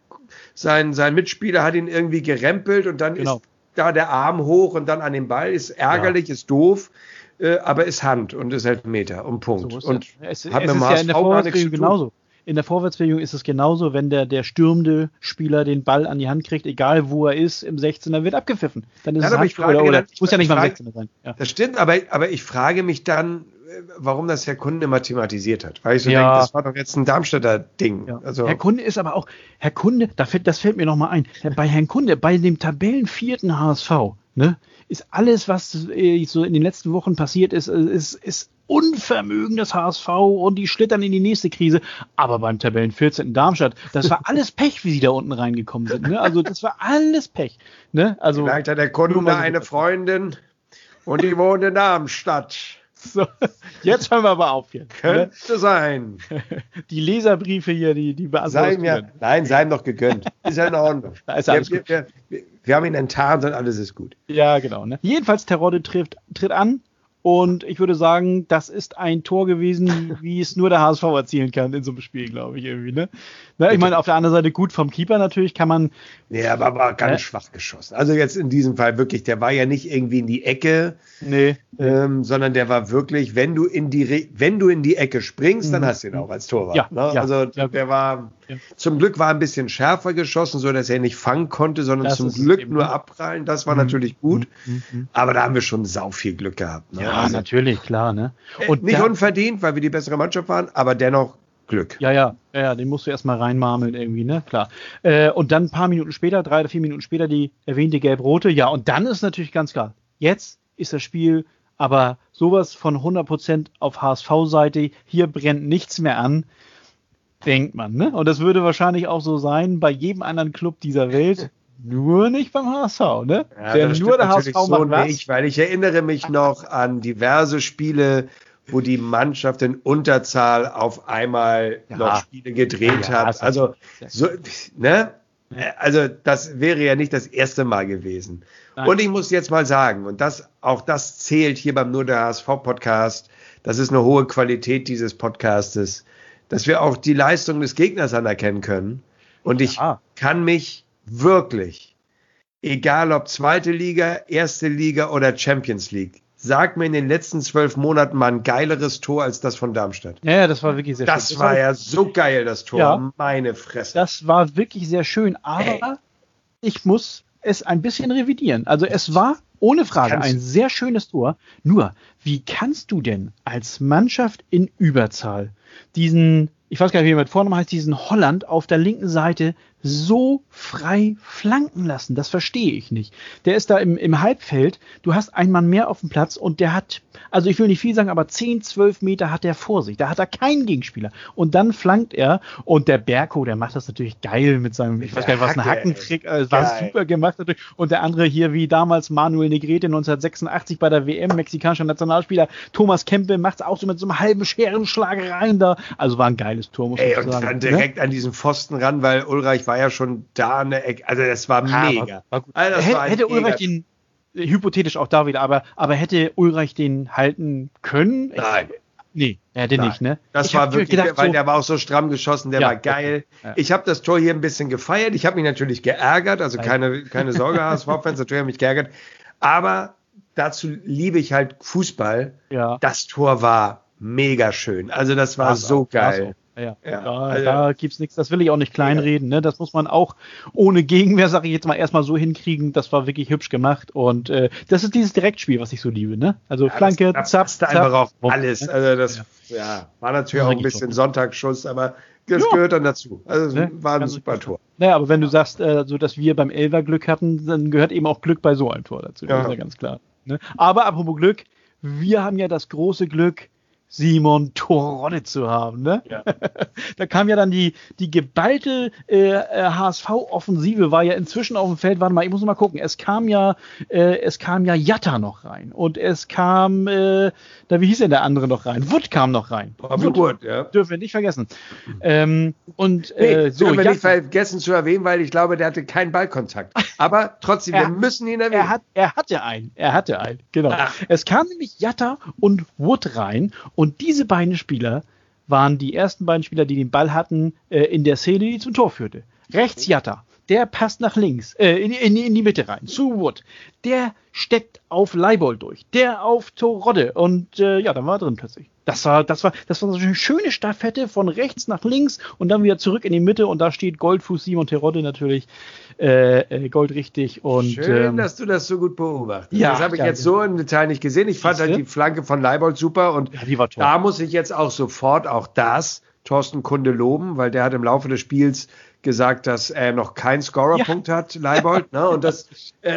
A: sein Mitspieler hat ihn irgendwie gerempelt und dann ist da der Arm hoch und dann an den Ball. Ist ärgerlich, ist doof, aber ist Hand und ist Elfmeter und Punkt.
B: So und hat mit dem HSV in der Vorwärtsbewegung genauso. In der Vorwärtsbewegung ist es genauso, wenn der stürmende Spieler den Ball an die Hand kriegt, egal wo er ist, im 16er wird abgepfiffen. Dann ist es Handspiel oder muss ja nicht mal im 16er sein. Ja.
A: Das stimmt, aber ich frage mich dann, warum das Herr Kunde immer thematisiert hat. Weil ich so denke, das war doch jetzt ein Darmstädter Ding. Ja. Also,
B: Herr Kunde ist aber auch, das fällt mir nochmal ein, bei Herrn Kunde, bei dem Tabellenvierten HSV, ne, ist alles, was so in den letzten Wochen passiert ist Unvermögen des HSV und die schlittern in die nächste Krise. Aber beim Tabellen 14. Darmstadt, das war alles Pech, wie sie da unten reingekommen sind. Ne? Also das war alles Pech. Ne? Also,
A: vielleicht hat der Kunde eine Freundin und die wohnt in Darmstadt.
B: So, jetzt hören wir aber auf hier.
A: Könnte sein.
B: Die Leserbriefe hier, die
A: beantworten. Nein, sei ihm doch gegönnt. Ist ja in Ordnung. Wir haben ihn enttarnt und alles ist gut.
B: Ja, genau. Ne? Jedenfalls, Terodde tritt an. Und ich würde sagen, das ist ein Tor gewesen, wie es nur der HSV erzielen kann in so einem Spiel, glaube ich, irgendwie, ne? Ich meine, auf der anderen Seite gut vom Keeper natürlich kann man...
A: Nee, aber war ganz schwach geschossen. Also jetzt in diesem Fall wirklich, der war ja nicht irgendwie in die Ecke, sondern der war wirklich, wenn du in die Ecke springst, dann hast du ihn auch als Torwart.
B: Ja,
A: ne? Also der war... Ja. Zum Glück war ein bisschen schärfer geschossen, so dass er nicht fangen konnte, sondern zum Glück nur abprallen. Das war natürlich gut. Aber da haben wir schon sau viel Glück gehabt. Ne?
B: Ja, also, natürlich, klar. Ne?
A: Und nicht unverdient, weil wir die bessere Mannschaft waren, aber dennoch Glück.
B: Ja, den musst du erstmal reinmarmeln irgendwie, ne? Klar. Und dann ein paar Minuten später, 3 oder 4 Minuten später, die erwähnte Gelb-Rote. Ja, und dann ist natürlich ganz klar, jetzt ist das Spiel aber sowas von 100% auf HSV-Seite. Hier brennt nichts mehr an. Denkt man, ne? Und das würde wahrscheinlich auch so sein bei jedem anderen Club dieser Welt. Nur nicht beim HSV, ne?
A: Ja, das nur der HSV so macht nicht, weil ich erinnere mich noch an diverse Spiele, wo die Mannschaft in Unterzahl auf einmal noch Spiele gedreht hat. Also, ne? Also, das wäre ja nicht das erste Mal gewesen. Nein. Und ich muss jetzt mal sagen, und auch das zählt hier beim Nur der HSV-Podcast, das ist eine hohe Qualität dieses Podcastes, dass wir auch die Leistung des Gegners anerkennen können. Und ich kann mich wirklich, egal ob zweite Liga, erste Liga oder Champions League, sag mir in den letzten 12 Monaten mal ein geileres Tor als das von Darmstadt.
B: Ja, das war wirklich sehr schön.
A: Das war ja so geil, das Tor. Meine Fresse.
B: Das war wirklich sehr schön, aber ich muss es ein bisschen revidieren. Also es war ohne Frage ein sehr schönes Tor. Nur, wie kannst du denn als Mannschaft in Überzahl diesen, ich weiß gar nicht, wie er mit Vornamen heißt, diesen Holland auf der linken Seite so frei flanken lassen? Das verstehe ich nicht. Der ist da im Halbfeld, du hast einen Mann mehr auf dem Platz und der hat, also ich will nicht viel sagen, aber 10, 12 Meter hat er vor sich. Da hat er keinen Gegenspieler. Und dann flankt er und der Berko, der macht das natürlich geil mit seinem, ich weiß gar nicht, was ein Hackentrick, war super gemacht natürlich. Und der andere hier, wie damals Manuel Negrete 1986 bei der WM, mexikanischer Nationalspieler, Thomas Kempe macht es auch so mit so einem halben Scherenschlag rein da. Also war ein geiles Tor, muss man sagen.
A: Und dann direkt an diesen Pfosten ran, weil Ulreich war ja schon da an der Ecke. Also das war mega.
B: War gut. Also hätte Ulreich den, hypothetisch auch da wieder, aber hätte Ulreich den halten können?
A: Nein.
B: Nee, er hätte nicht, ne?
A: Das war wirklich, gedacht, weil der war auch so stramm geschossen, der war geil. Ja. Ich habe das Tor hier ein bisschen gefeiert. Ich habe mich natürlich geärgert, also keine Sorge, HSV-Fans, natürlich habe ich mich geärgert. Aber dazu liebe ich halt Fußball. Ja. Das Tor war mega schön. Also das war so geil.
B: Da gibt's nichts, das will ich auch nicht kleinreden, ne? Das muss man auch ohne Gegenwehr, sage ich jetzt mal, erstmal so hinkriegen. Das war wirklich hübsch gemacht und das ist dieses Direktspiel, was ich so liebe, ne? Also Flanke,
A: Zap, einfach auf alles. Also das war natürlich auch ein bisschen Sonntagsschuss, aber das gehört dann dazu. Also war ein super Tor.
B: Naja, aber wenn du sagst, so dass wir beim Elfer Glück hatten, dann gehört eben auch Glück bei so einem Tor dazu. Das ist ja ganz klar. Ne? Aber apropos Glück, wir haben ja das große Glück, Simon Terodde zu haben, ne? Ja. Da kam ja dann die geballte HSV-Offensive, war ja inzwischen auf dem Feld. Warte mal, ich muss mal gucken. Es kam ja Jatta noch rein und es kam, wie hieß denn der andere noch rein? Wood kam noch rein.
A: Wood, ja.
B: Dürfen wir nicht vergessen.
A: Dürfen wir nicht vergessen zu erwähnen, weil ich glaube, der hatte keinen Ballkontakt. Aber trotzdem, wir müssen ihn erwähnen.
B: Er hatte einen, genau. Es kam nämlich Jatta und Wood rein. Und diese beiden Spieler waren die ersten beiden Spieler, die den Ball hatten in der Szene, die zum Tor führte. Rechts Jatta, der passt nach links, in die Mitte rein, zu Wood. Der steckt auf Leibold durch, der auf Terodde und dann war er drin plötzlich. Das war so eine schöne Staffette von rechts nach links und dann wieder zurück in die Mitte und da steht Goldfuß Simon Terodde natürlich goldrichtig. Und,
A: schön, dass du das so gut beobachtest. Ja, das habe ich jetzt so im Detail nicht gesehen. Ich fand halt die Flanke von Leibold super und
B: die war toll.
A: Da muss ich jetzt auch sofort Thorsten Kunde loben, weil der hat im Laufe des Spiels gesagt, dass er noch keinen Scorerpunkt hat, Leibold. Ne? Und das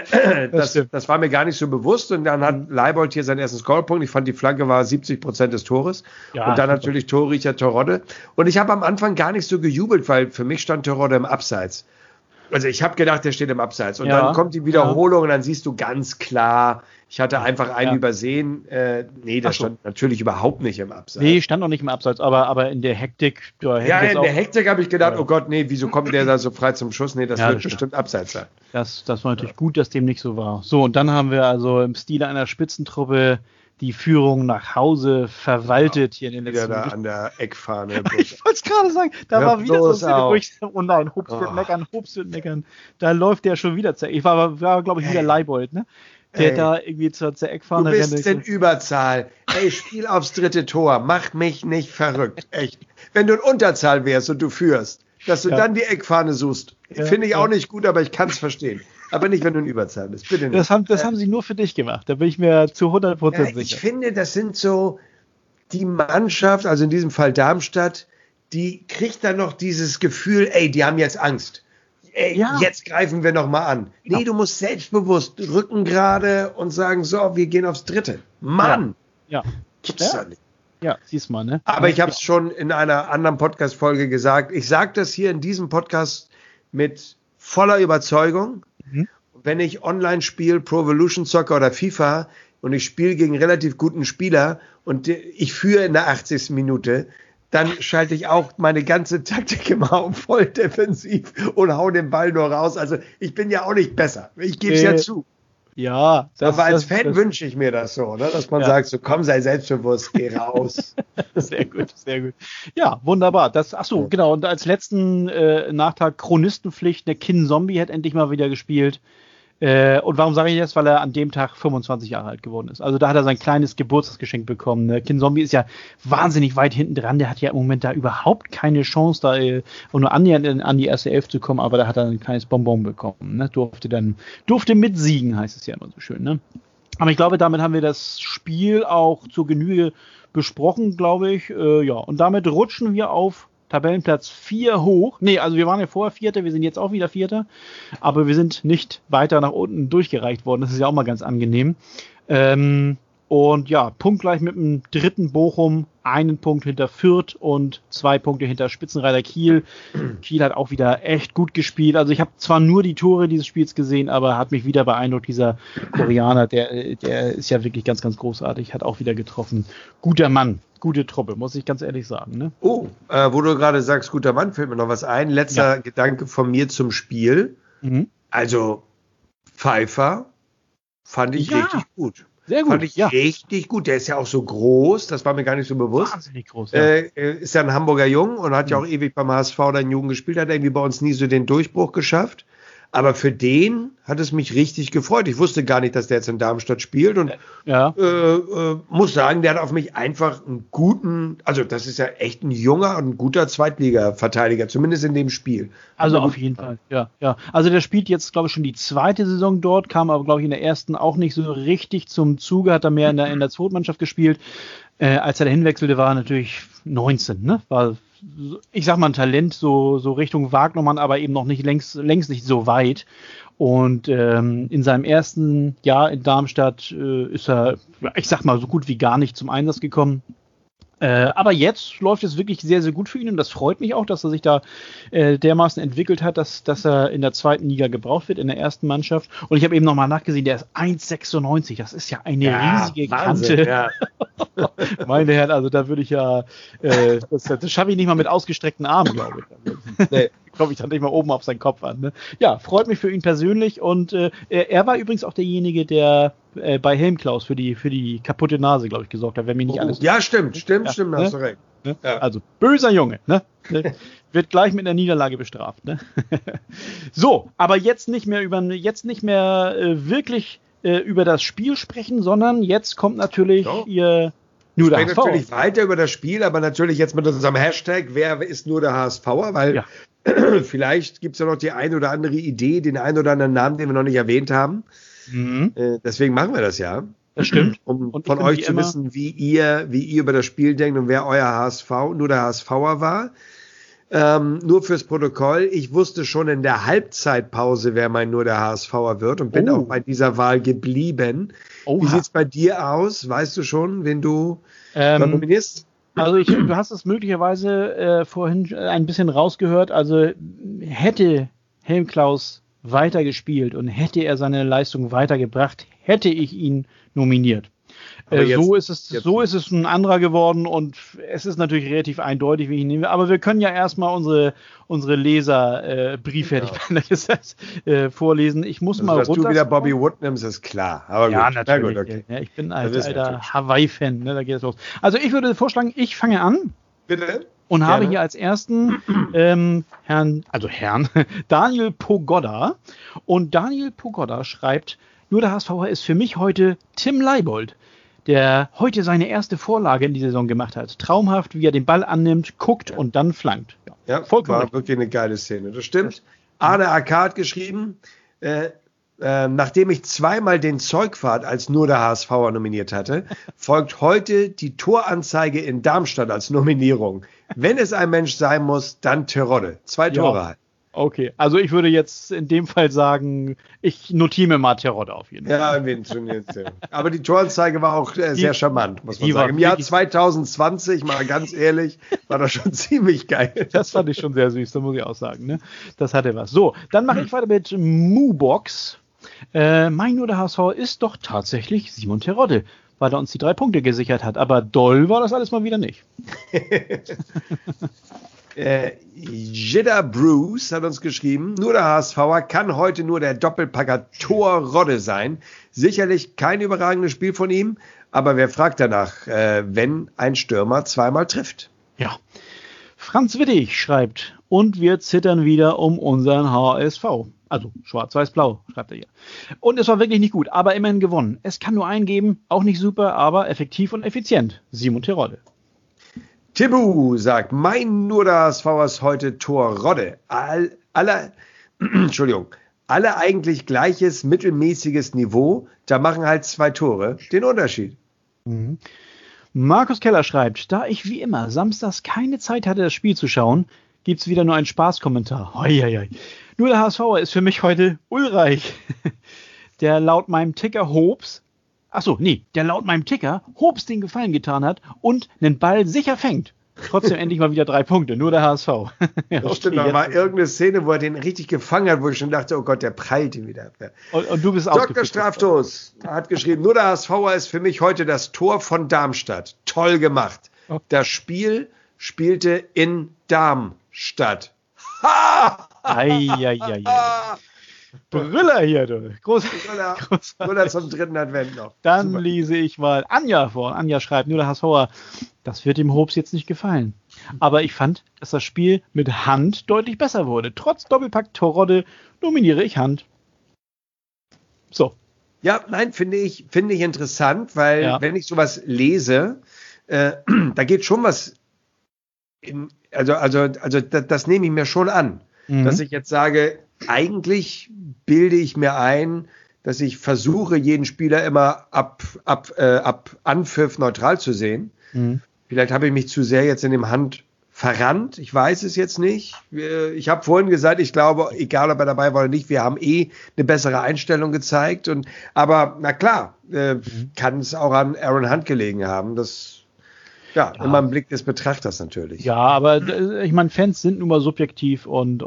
A: war mir gar nicht so bewusst. Und dann hat Leibold hier seinen ersten Scorerpunkt. Ich fand, die Flanke war 70% des Tores. Ja, und dann natürlich Torriecher Terodde. Und ich habe am Anfang gar nicht so gejubelt, weil für mich stand Terodde im Abseits. Also ich habe gedacht, der steht im Abseits. Und dann kommt die Wiederholung und dann siehst du ganz klar, ich hatte einfach einen übersehen. Der stand natürlich überhaupt nicht im Abseits.
B: Nee, stand noch nicht im Abseits, aber in der Hektik.
A: In der Hektik habe ich gedacht, oh Gott, nee, wieso kommt der da so frei zum Schuss? Nee, das wird bestimmt Abseits sein.
B: Das war natürlich gut, dass dem nicht so war. So, und dann haben wir also im Stile einer Spitzentruppe die Führung nach Hause verwaltet hier in den letzten
A: Jahren. an der Eckfahne.
B: Ich wollte es gerade sagen, da war wieder so eine wo ich oh nein, Hobbs wird meckern. Da läuft der schon wieder zur war glaube ich, wieder Leibold, ne? Der da irgendwie zur Eckfahne
A: rennt. Du bist in Überzahl. Ey, spiel aufs dritte Tor. Mach mich nicht verrückt. Echt. Wenn du in Unterzahl wärst und du führst, dass du dann die Eckfahne suchst, finde ich auch nicht gut, aber ich kann es verstehen. Aber nicht, wenn du in Überzahl bist. Bitte nicht.
B: Das haben sie nur für dich gemacht. Da bin ich mir zu 100% sicher.
A: Ich finde, das sind so die Mannschaft, also in diesem Fall Darmstadt, die kriegt dann noch dieses Gefühl, ey, die haben jetzt Angst. Ey, jetzt greifen wir nochmal an. Nee, du musst selbstbewusst Rücken gerade und sagen, so, wir gehen aufs Dritte. Mann!
B: Ja.
A: Gibt's da nicht.
B: Ja, siehst mal, ne?
A: Aber ich habe es schon in einer anderen Podcast-Folge gesagt. Ich sage das hier in diesem Podcast mit voller Überzeugung. wenn ich online spiele, Pro Evolution Soccer oder FIFA, und ich spiele gegen einen relativ guten Spieler und ich führe in der 80. Minute, dann schalte ich auch meine ganze Taktik immer auf voll defensiv und hau den Ball nur raus. Also ich bin ja auch nicht besser. Ich gebe es ja zu.
B: Ja.
A: Aber als Fan wünsche ich mir das so, ne? Dass man sagt, so komm, sei selbstbewusst, geh raus.
B: Sehr gut, sehr gut. Ja, wunderbar. Genau. Und als letzten Nachtrag Chronistenpflicht, der Kin-Zombie hat endlich mal wieder gespielt. Und warum sage ich das? Weil er an dem Tag 25 Jahre alt geworden ist. Also da hat er sein kleines Geburtstagsgeschenk bekommen. Ne? Kin-Zombie ist ja wahnsinnig weit hinten dran. Der hat ja im Moment da überhaupt keine Chance, da nur annähernd an die erste Elf zu kommen. Aber da hat er ein kleines Bonbon bekommen. Ne? Durfte mitsiegen, heißt es ja immer so schön. Ne? Aber ich glaube, damit haben wir das Spiel auch zur Genüge besprochen, glaube ich. Und damit rutschen wir auf Tabellenplatz 4 hoch. Nee, also wir waren ja vorher Vierter, wir sind jetzt auch wieder Vierter, aber wir sind nicht weiter nach unten durchgereicht worden. Das ist ja auch mal ganz angenehm. Und ja, punktgleich mit dem dritten Bochum, 1 Punkt hinter Fürth und 2 Punkte hinter Spitzenreiter Kiel. Kiel hat auch wieder echt gut gespielt. Also ich habe zwar nur die Tore dieses Spiels gesehen, aber hat mich wieder beeindruckt. Dieser Koreaner, der ist ja wirklich ganz, ganz großartig, hat auch wieder getroffen. Guter Mann, gute Truppe, muss ich ganz ehrlich sagen. Ne?
A: Wo du gerade sagst, guter Mann, fällt mir noch was ein. Letzter Gedanke von mir zum Spiel. Also Pfeiffer fand ich richtig gut.
B: Sehr gut.
A: Fand ich richtig gut. Der ist ja auch so groß, das war mir gar nicht so bewusst.
B: Wahnsinnig groß,
A: ist ja ein Hamburger Jung und hat ja auch ewig beim HSV oder in Jugend gespielt, hat irgendwie bei uns nie so den Durchbruch geschafft. Aber für den hat es mich richtig gefreut. Ich wusste gar nicht, dass der jetzt in Darmstadt spielt und muss sagen, der hat auf mich einfach einen guten, also das ist ja echt ein junger und ein guter Zweitliga-Verteidiger, zumindest in dem Spiel.
B: Also auf jeden Fall, ja. Also der spielt jetzt, glaube ich, schon die zweite Saison dort, kam aber, glaube ich, in der ersten auch nicht so richtig zum Zuge, hat er mehr in der Zweitmannschaft gespielt. Als er da hinwechselte, war er natürlich 19, ne? War, ich sag mal, ein Talent, so Richtung Wagnermann, aber eben noch nicht längst nicht so weit. Und in seinem ersten Jahr in Darmstadt ist er, ich sag mal, so gut wie gar nicht zum Einsatz gekommen. Aber jetzt läuft es wirklich sehr, sehr gut für ihn und das freut mich auch, dass er sich da dermaßen entwickelt hat, dass er in der zweiten Liga gebraucht wird, in der ersten Mannschaft. Und ich habe eben nochmal nachgesehen, der ist 1,96, das ist ja eine riesige
A: Wahnsinn,
B: Kante.
A: Ja.
B: Meine Herren, also da würde ich ja, das schaffe ich nicht mal mit ausgestreckten Armen, glaube ich. Nee. Komme ich dann nicht mal oben auf seinen Kopf an. Ne? Ja, freut mich für ihn persönlich und er war übrigens auch derjenige, der bei Helmklaus für die kaputte Nase, glaube ich, gesorgt hat, wenn mich nicht alles...
A: Ja, stimmt, hast du recht.
B: Ne? Ja. Also, böser Junge, ne? Wird gleich mit einer Niederlage bestraft. Ne? So, aber jetzt nicht mehr wirklich über das Spiel sprechen, sondern jetzt kommt natürlich ihr...
A: Wir sprechen natürlich weiter über das Spiel, aber natürlich jetzt mit unserem Hashtag, wer ist nur der HSVer, weil vielleicht gibt es ja noch die eine oder andere Idee, den einen oder anderen Namen, den wir noch nicht erwähnt haben. Deswegen machen wir das ja.
B: Das stimmt.
A: Um und von euch zu wissen, wie ihr über das Spiel denkt und wer euer HSV, nur der HSVer war. Nur fürs Protokoll, ich wusste schon in der Halbzeitpause, wer nur der HSVer wird und bin auch bei dieser Wahl geblieben. Wie sieht's bei dir aus? Weißt du schon, wen du nominierst?
B: Also du hast es möglicherweise vorhin ein bisschen rausgehört. Also hätte Helmklaus weitergespielt und hätte er seine Leistung weitergebracht, hätte ich ihn nominiert. So ist es ein anderer geworden und es ist natürlich relativ eindeutig, wie ich ihn nehme. Aber wir können ja erstmal unsere Leser brieffertig vorlesen. Ich muss mal
A: runter. Dass du wieder Bobby Wood nimmst, ist klar. Aber
B: ja, gut. Natürlich. Okay. Ja, ich bin ein alter Hawaii-Fan. Ne? Da geht es los. Also ich würde vorschlagen, ich fange an.
A: Bitte.
B: Und habe hier als ersten Herrn Daniel Pogoda. Und Daniel Pogoda schreibt, nur der HSV ist für mich heute Tim Leibold, der heute seine erste Vorlage in die Saison gemacht hat. Traumhaft, wie er den Ball annimmt, guckt und dann flankt.
A: Ja, war wirklich eine geile Szene. Das stimmt. Arne Akkad geschrieben, nachdem ich zweimal den Zeugwart als nur der HSVer nominiert hatte, folgt heute die Toranzeige in Darmstadt als Nominierung. Wenn es ein Mensch sein muss, dann Terodde. 2 Tore halt.
B: Okay, also ich würde jetzt in dem Fall sagen, ich notiere mir mal Terodde auf jeden Fall.
A: Ja, aber die Toranzeige war auch sehr charmant, muss man sagen. Im Jahr 2020, mal ganz ehrlich, war das schon ziemlich geil.
B: Das fand ich schon sehr süß, da muss ich auch sagen. Ne? Das hatte was. So, dann mache ich weiter mit Moobox. Mein nur der HSV ist doch tatsächlich Simon Terodde, weil er uns die 3 Punkte gesichert hat. Aber doll war das alles mal wieder nicht.
A: Jidda Bruce hat uns geschrieben, nur der HSVer kann heute nur der Doppelpacker Terodde sein. Sicherlich kein überragendes Spiel von ihm, aber wer fragt danach, wenn ein Stürmer zweimal trifft?
B: Ja. Franz Wittig schreibt, und wir zittern wieder um unseren HSV. Also schwarz-weiß-blau, schreibt er hier. Und es war wirklich nicht gut, aber immerhin gewonnen. Es kann nur einen geben, auch nicht super, aber effektiv und effizient. Simon Terodde.
A: Tibu sagt, mein nur der HSV ist heute Terodde. Alle eigentlich gleiches, mittelmäßiges Niveau, da machen halt 2 Tore den Unterschied.
B: Mhm. Markus Keller schreibt, da ich wie immer samstags keine Zeit hatte, das Spiel zu schauen, gibt's wieder nur einen Spaßkommentar. Hoi. Nur der HSVer ist für mich heute Ulreich, der laut meinem Ticker Hobbs den Gefallen getan hat und einen Ball sicher fängt. Trotzdem endlich mal wieder 3 Punkte, nur der HSV.
A: Ja, das stimmt, da war irgendeine Szene, wo er den richtig gefangen hat, wo ich schon dachte, oh Gott, der prallt ihn wieder.
B: Und du bist
A: Dr. Straftos hat geschrieben, nur der HSVer ist für mich heute das Tor von Darmstadt. Toll gemacht. Oh. Das Spiel spielte in Darmstadt.
B: Ha! Brüller hier, du.
A: Brüller zum 3. Advent noch.
B: Dann super. Lese ich mal Anja vor. Anja schreibt, nur der HSVer, das wird dem Hobbs jetzt nicht gefallen. Aber ich fand, dass das Spiel mit Hand deutlich besser wurde. Trotz Doppelpack Terodde nominiere ich Hand. So.
A: Ja, nein, finde ich interessant, weil wenn ich sowas lese, da geht schon was das nehme ich mir schon an, dass ich jetzt sage, eigentlich bilde ich mir ein, dass ich versuche, jeden Spieler immer ab Anpfiff neutral zu sehen. Mhm. Vielleicht habe ich mich zu sehr jetzt in dem Hand verrannt. Ich weiß es jetzt nicht. Ich habe vorhin gesagt, ich glaube, egal ob er dabei war oder nicht, wir haben eine bessere Einstellung gezeigt. Aber na klar, kann es auch an Aaron Hunt gelegen haben. Das immer im Blick des Betrachters natürlich.
B: Ja, aber ich meine, Fans sind nun mal subjektiv und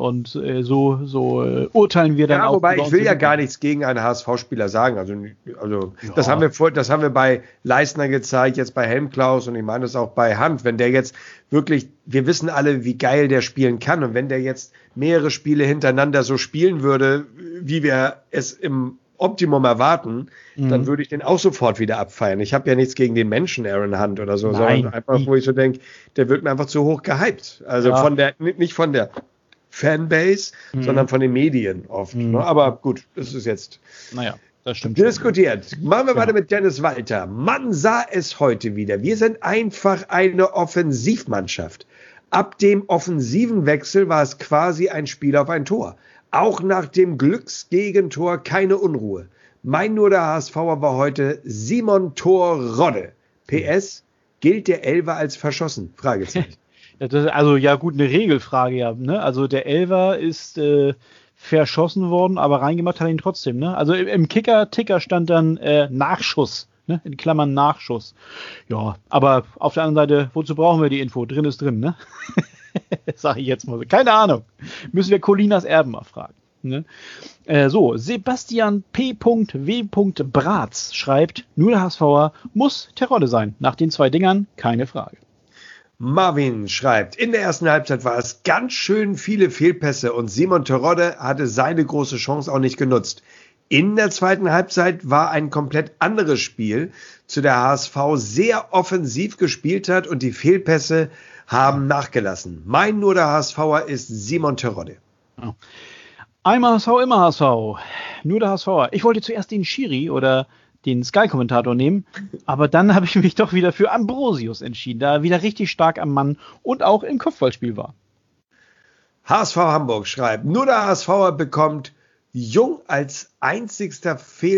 B: so urteilen wir dann auch.
A: Ja, wobei ich will ja gar nichts gegen einen HSV-Spieler sagen. Also das haben wir bei Leistner gezeigt, jetzt bei Helmklaus und ich meine das auch bei Hunt. Wenn der jetzt wirklich, wir wissen alle, wie geil der spielen kann und wenn der jetzt mehrere Spiele hintereinander so spielen würde, wie wir es im Optimum erwarten, dann würde ich den auch sofort wieder abfeiern. Ich habe ja nichts gegen den Menschen Aaron Hunt oder so, sondern einfach, wo ich so denke, der wird mir einfach zu hoch gehypt. Also nicht von der Fanbase, sondern von den Medien oft. Ne? Aber gut, das ist jetzt
B: das stimmt
A: diskutiert. Machen wir weiter mit Dennis Walter. Man sah es heute wieder. Wir sind einfach eine Offensivmannschaft. Ab dem offensiven Wechsel war es quasi ein Spiel auf ein Tor. Auch nach dem Glücksgegentor keine Unruhe. Mein nur der HSVer war heute Simon Terodde. PS, gilt der Elfer als verschossen? Fragezeichen.
B: Eine Regelfrage, ne? Also der Elfer ist verschossen worden, aber reingemacht hat er ihn trotzdem, ne? Also im Ticker stand dann Nachschuss, ne? In Klammern Nachschuss. Ja, aber auf der anderen Seite, wozu brauchen wir die Info? Drin ist drin, ne? Sag ich jetzt mal so. Keine Ahnung. Müssen wir Colinas Erben mal fragen. Ne? Sebastian P.W. Bratz schreibt, nur der HSVer muss Terodde sein. Nach den 2 Dingern keine Frage.
A: Marvin schreibt, in der ersten Halbzeit war es ganz schön viele Fehlpässe und Simon Terodde hatte seine große Chance auch nicht genutzt. In der zweiten Halbzeit war ein komplett anderes Spiel, zu der HSV sehr offensiv gespielt hat und die Fehlpässe haben nachgelassen. Mein nur der HSVer ist Simon Terodde.
B: Oh. Einmal HSV, immer HSV. Nur der HSVer. Ich wollte zuerst den Schiri oder den Sky-Kommentator nehmen, aber dann habe ich mich doch wieder für Ambrosius entschieden, da er wieder richtig stark am Mann und auch im Kopfballspiel war.
A: HSV Hamburg schreibt, nur der HSVer bekommt Jung als einzigster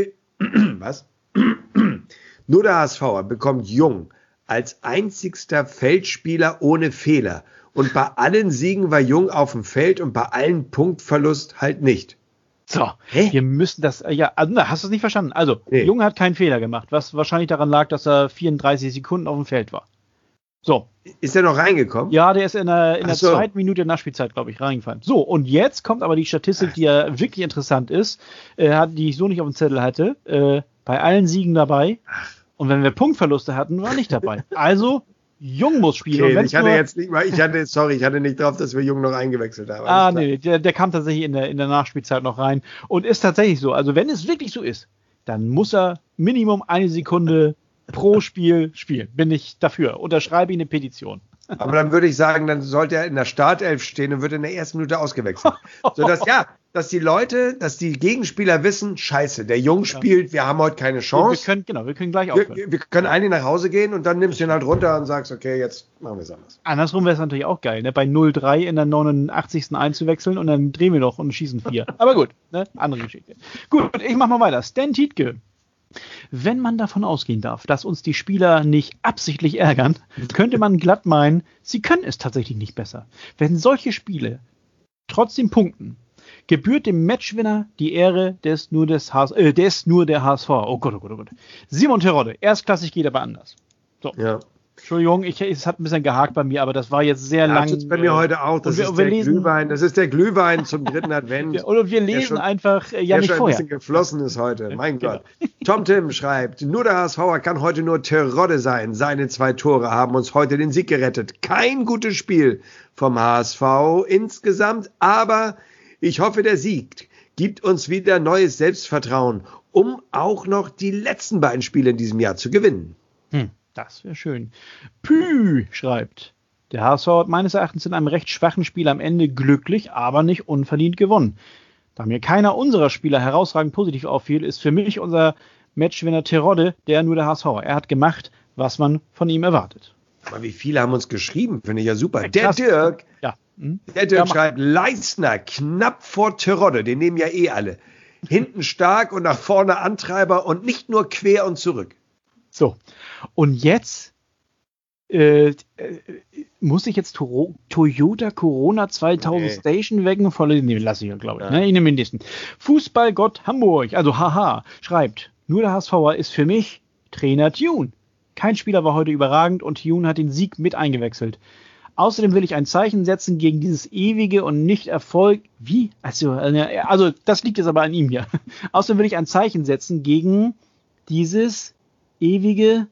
A: Nur der HSVer bekommt Jung als einzigster Feldspieler ohne Fehler. Und bei allen Siegen war Jung auf dem Feld und bei allen Punktverlust halt nicht.
B: So, wir müssen das, hast du es nicht verstanden? Also, Jung hat keinen Fehler gemacht, was wahrscheinlich daran lag, dass er 34 Sekunden auf dem Feld war. So.
A: Ist der noch reingekommen?
B: Ja, der ist in der zweiten Minute Nachspielzeit, glaube ich, reingefallen. So, und jetzt kommt aber die Statistik, die ja wirklich interessant ist, die ich so nicht auf dem Zettel hatte. Bei allen Siegen dabei. Und wenn wir Punktverluste hatten, war nicht dabei. Also, Jung muss spielen.
A: Okay, ich hatte nicht drauf, dass wir Jung noch eingewechselt haben.
B: Nee, der kam tatsächlich in der Nachspielzeit noch rein. Und ist tatsächlich so. Also, wenn es wirklich so ist, dann muss er Minimum 1 Sekunde pro Spiel spielen. Bin ich dafür. Unterschreibe ich eine Petition.
A: Aber dann würde ich sagen, dann sollte er in der Startelf stehen und wird in der ersten Minute ausgewechselt. Sodass, dass die Gegenspieler wissen, scheiße, der Jung spielt, wir haben heute keine Chance.
B: Wir können gleich aufhören.
A: Wir können eigentlich nach Hause gehen und dann nimmst du ihn halt runter und sagst, okay, jetzt machen wir es anders.
B: Andersrum wäre es natürlich auch geil, ne? Bei 0-3 in der 89. einzuwechseln und dann drehen wir noch und schießen 4. Aber gut, ne? Andere Geschichte. Gut, ich mach mal weiter. Stan Tietke. Wenn man davon ausgehen darf, dass uns die Spieler nicht absichtlich ärgern, könnte man glatt meinen, sie können es tatsächlich nicht besser. Wenn solche Spiele trotzdem punkten, gebührt dem Matchwinner die Ehre des nur der HSV. Oh Gott. Simon Terodde, erstklassig geht aber anders. So.
A: Ja.
B: Entschuldigung, es hat ein bisschen gehakt bei mir, aber das war jetzt sehr lang.
A: Das ist bei mir heute auch. Das ist der Glühwein zum 3. Advent.
B: Und wir lesen einfach nicht vorher.
A: Der schon ein bisschen geflossen ist heute. Mein Gott. Tom Tim schreibt, nur der HSVer kann heute nur Terodde sein. Seine 2 Tore haben uns heute den Sieg gerettet. Kein gutes Spiel vom HSV insgesamt, aber ich hoffe, der Sieg gibt uns wieder neues Selbstvertrauen, um auch noch die letzten beiden Spiele in diesem Jahr zu gewinnen.
B: Das wäre schön. Pü schreibt, der HSV hat meines Erachtens in einem recht schwachen Spiel am Ende glücklich, aber nicht unverdient gewonnen. Da mir keiner unserer Spieler herausragend positiv auffiel, ist für mich unser Matchwinner Terodde der nur der HSV. Er hat gemacht, was man von ihm erwartet.
A: Aber wie viele haben uns geschrieben, finde ich ja super. Der Dirk schreibt, Leistner knapp vor Terodde, den nehmen ja alle. Hinten stark und nach vorne Antreiber und nicht nur quer und zurück.
B: So, und jetzt muss ich jetzt Toyota Corona 2000 Station wecken? Nee, lasse ich ja, glaube ich. Ja. Ne? Ich nehme den nächsten. Fußballgott Hamburg, also schreibt, nur der HSVer ist für mich Trainer Tune. Kein Spieler war heute überragend und Tune hat den Sieg mit eingewechselt. Außerdem will ich ein Zeichen setzen gegen dieses ewige und nicht Erfolg. Wie? Also das liegt jetzt aber an ihm hier. Außerdem will ich ein Zeichen setzen gegen dieses ewige,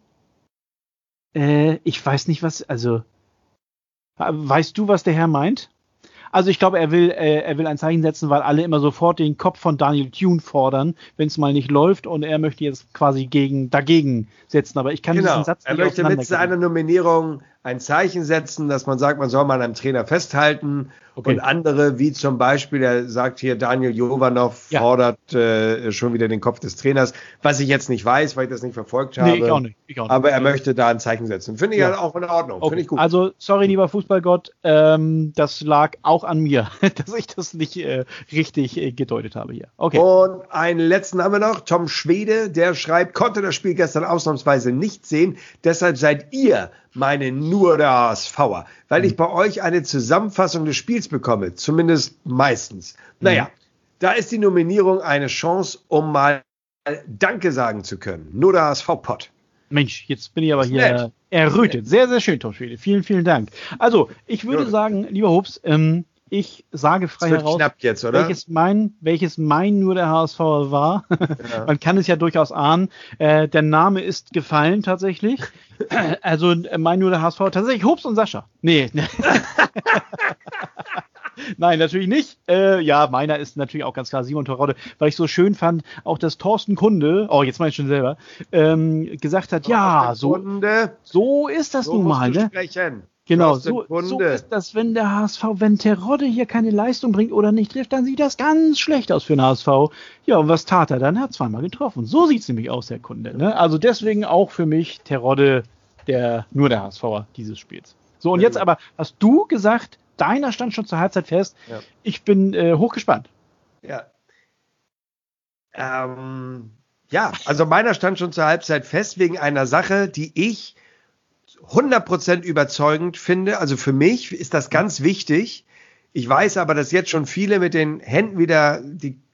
B: ich weiß nicht was, also, weißt du, was der Herr meint? Also ich glaube, er will ein Zeichen setzen, weil alle immer sofort den Kopf von Daniel Thune fordern, wenn es mal nicht läuft, und er möchte jetzt quasi dagegen setzen, aber ich kann diesen Satz nicht
A: auseinanderkriegen. Er möchte mit seiner Nominierung ein Zeichen setzen, dass man sagt, man soll mal an einem Trainer festhalten. Okay. Und andere, wie zum Beispiel, er sagt hier, Daniel Jovanov fordert schon wieder den Kopf des Trainers, was ich jetzt nicht weiß, weil ich das nicht verfolgt habe.
B: Nee, ich auch nicht.
A: Aber er möchte da ein Zeichen setzen. Finde ich ja auch in Ordnung.
B: Okay. Finde ich gut. Also, sorry, lieber Fußballgott, das lag auch an mir, dass ich das nicht richtig gedeutet habe hier. Okay.
A: Und einen letzten haben wir noch, Tom Schwede, der schreibt, konnte das Spiel gestern ausnahmsweise nicht sehen, deshalb seid ihr meine nur der HSVer, weil ich bei euch eine Zusammenfassung des Spiels bekomme, zumindest meistens. Naja, da ist die Nominierung eine Chance, um mal Danke sagen zu können. Nur der HSV-Pott.
B: Mensch, jetzt bin ich aber hier errötet. Sehr, sehr schön, Tom Schwede. Vielen, vielen Dank. Also, ich würde sagen, lieber Hobbs, ich sage frei heraus,
A: jetzt, oder?
B: welches mein nur der HSV war. Ja. Man kann es ja durchaus ahnen. Der Name ist gefallen tatsächlich. Also mein nur der HSV tatsächlich Hobbs und Sascha. Nee. Nein, natürlich nicht. Ja, meiner ist natürlich auch ganz klar Simon Terodde, weil ich so schön fand, auch dass Thorsten Kunde, jetzt meine ich schon selber, gesagt hat, so ist das nun mal. Ne? Genau, so ist das, wenn der HSV, wenn Terodde hier keine Leistung bringt oder nicht trifft, dann sieht das ganz schlecht aus für den HSV. Ja, und was tat er dann? Er hat zweimal getroffen. So sieht es nämlich aus, der Kunde. Ne? Also deswegen auch für mich Terodde nur der HSVer dieses Spiels. So, und jetzt aber hast du gesagt, deiner stand schon zur Halbzeit fest. Ja. Ich bin hochgespannt.
A: Ja. Also meiner stand schon zur Halbzeit fest wegen einer Sache, die ich 100% überzeugend finde. Also für mich ist das ganz wichtig. Ich weiß aber, dass jetzt schon viele mit den Händen wieder die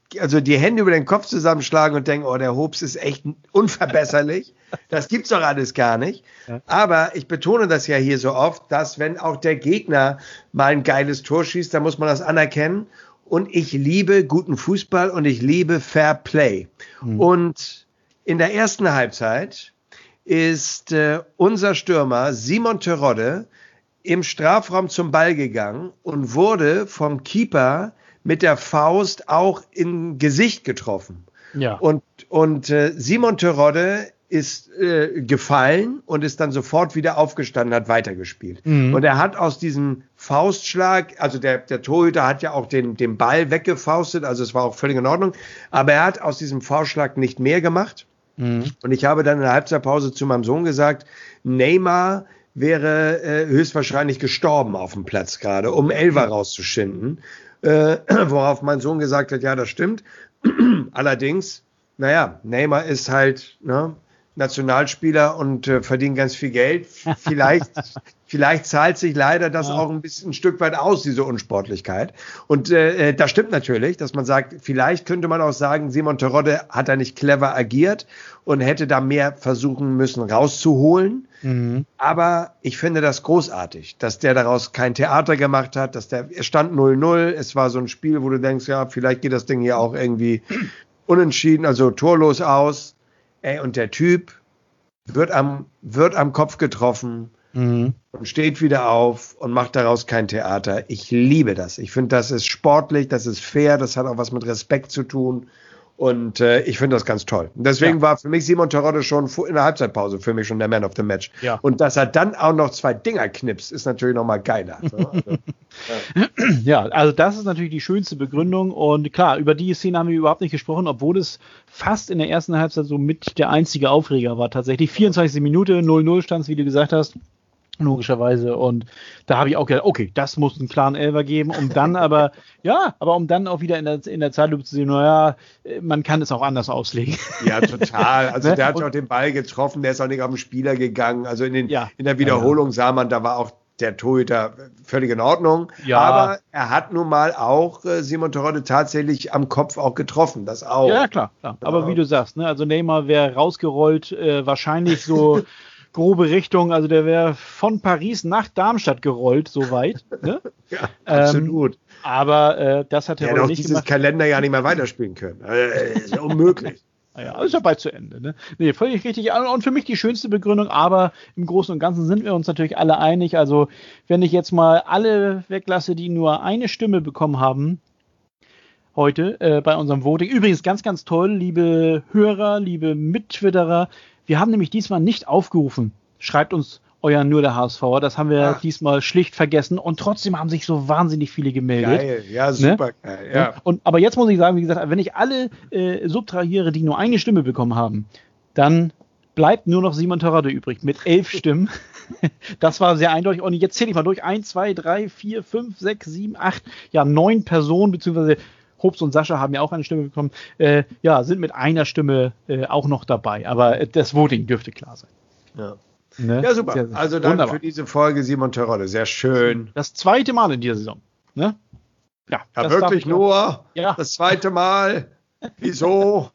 A: also die Hände über den Kopf zusammenschlagen und denken, oh, der Hobbs ist echt unverbesserlich. Das gibt's doch alles gar nicht. Ja. Aber ich betone das ja hier so oft, dass wenn auch der Gegner mal ein geiles Tor schießt, dann muss man das anerkennen. Und ich liebe guten Fußball und ich liebe Fair Play. Und in der ersten Halbzeit ist unser Stürmer Simon Terodde im Strafraum zum Ball gegangen und wurde vom Keeper mit der Faust auch im Gesicht getroffen. Ja. Und Simon Terodde ist gefallen und ist dann sofort wieder aufgestanden, hat weitergespielt. Und er hat aus diesem Faustschlag, also der Torhüter hat ja auch den Ball weggefaustet, also es war auch völlig in Ordnung, aber er hat aus diesem Faustschlag nicht mehr gemacht. Und ich habe dann in der Halbzeitpause zu meinem Sohn gesagt, Neymar wäre höchstwahrscheinlich gestorben auf dem Platz gerade, um Elfer rauszuschinden. Worauf mein Sohn gesagt hat, ja, das stimmt. Allerdings, naja, Neymar ist halt Nationalspieler und verdient ganz viel Geld. Vielleicht zahlt sich leider das auch ein Stück weit aus, diese Unsportlichkeit. Und das stimmt natürlich, dass man sagt, vielleicht könnte man auch sagen, Simon Terodde hat da nicht clever agiert und hätte da mehr versuchen müssen rauszuholen. Aber ich finde das großartig, dass der daraus kein Theater gemacht hat, es stand 0-0, es war so ein Spiel, wo du denkst, ja, vielleicht geht das Ding hier auch irgendwie unentschieden, also torlos aus. Und der Typ wird am Kopf getroffen und steht wieder auf und macht daraus kein Theater. Ich liebe das. Ich finde, das ist sportlich, das ist fair, das hat auch was mit Respekt zu tun. Und ich finde das ganz toll. Und deswegen war für mich Simon Terodde schon in der Halbzeitpause für mich schon der Man of the Match. Ja. Und dass er dann auch noch 2 Dinger knipst, ist natürlich noch mal geiler.
B: Ja, also das ist natürlich die schönste Begründung. Und klar, über die Szene haben wir überhaupt nicht gesprochen, obwohl es fast in der ersten Halbzeit so mit der einzige Aufreger war tatsächlich. 24. Minute, 0-0 stand es, wie du gesagt hast. Logischerweise. Und da habe ich auch gedacht, okay, das muss einen klaren Elfer geben, um dann aber um dann auch wieder in der Zeitlupe zu sehen, naja, man kann es auch anders auslegen.
A: Ja, total. Also der hat ja auch den Ball getroffen, der ist auch nicht auf den Spieler gegangen. Also in der Wiederholung sah man, da war auch der Torhüter völlig in Ordnung. Ja. Aber er hat nun mal auch Simon Terodde tatsächlich am Kopf auch getroffen. Das auch.
B: Ja, klar. Aber wie du sagst, ne, also Neymar wäre rausgerollt, wahrscheinlich so grobe Richtung, also der wäre von Paris nach Darmstadt gerollt, soweit. Ne?
A: Ja, absolut.
B: Aber das hat er
A: wohl nicht dieses gemacht. Kalender ja nicht mehr weiterspielen können. Ist ja unmöglich.
B: Ja, ist ja bald zu Ende. Ne? Nee, völlig richtig. Und für mich die schönste Begründung, aber im Großen und Ganzen sind wir uns natürlich alle einig. Also wenn ich jetzt mal alle weglasse, die nur eine Stimme bekommen haben, heute bei unserem Voting. Übrigens ganz, ganz toll, liebe Hörer, liebe Mittwitterer. Wir haben nämlich diesmal nicht aufgerufen. Schreibt uns euer Nur der HSV. Das haben wir diesmal schlicht vergessen. Und trotzdem haben sich so wahnsinnig viele gemeldet.
A: Geil, ja, super geil. Ja.
B: Aber jetzt muss ich sagen, wie gesagt, wenn ich alle subtrahiere, die nur eine Stimme bekommen haben, dann bleibt nur noch Simon Terodde übrig mit 11 Stimmen. Das war sehr eindeutig. Und jetzt zähle ich mal durch. 1, 2, 3, 4, 5, 6, 7, 8, 9 Personen, beziehungsweise Hobbs und Sascha haben ja auch eine Stimme bekommen, sind mit einer Stimme auch noch dabei. Aber das Voting dürfte klar sein.
A: Ja, ja super. Sehr, sehr also danke für diese Folge, Simon Terodde. Sehr schön.
B: Das 2. Mal in dieser Saison. Ne?
A: Ja, wirklich nur? Ja. Das 2. Mal? Wieso?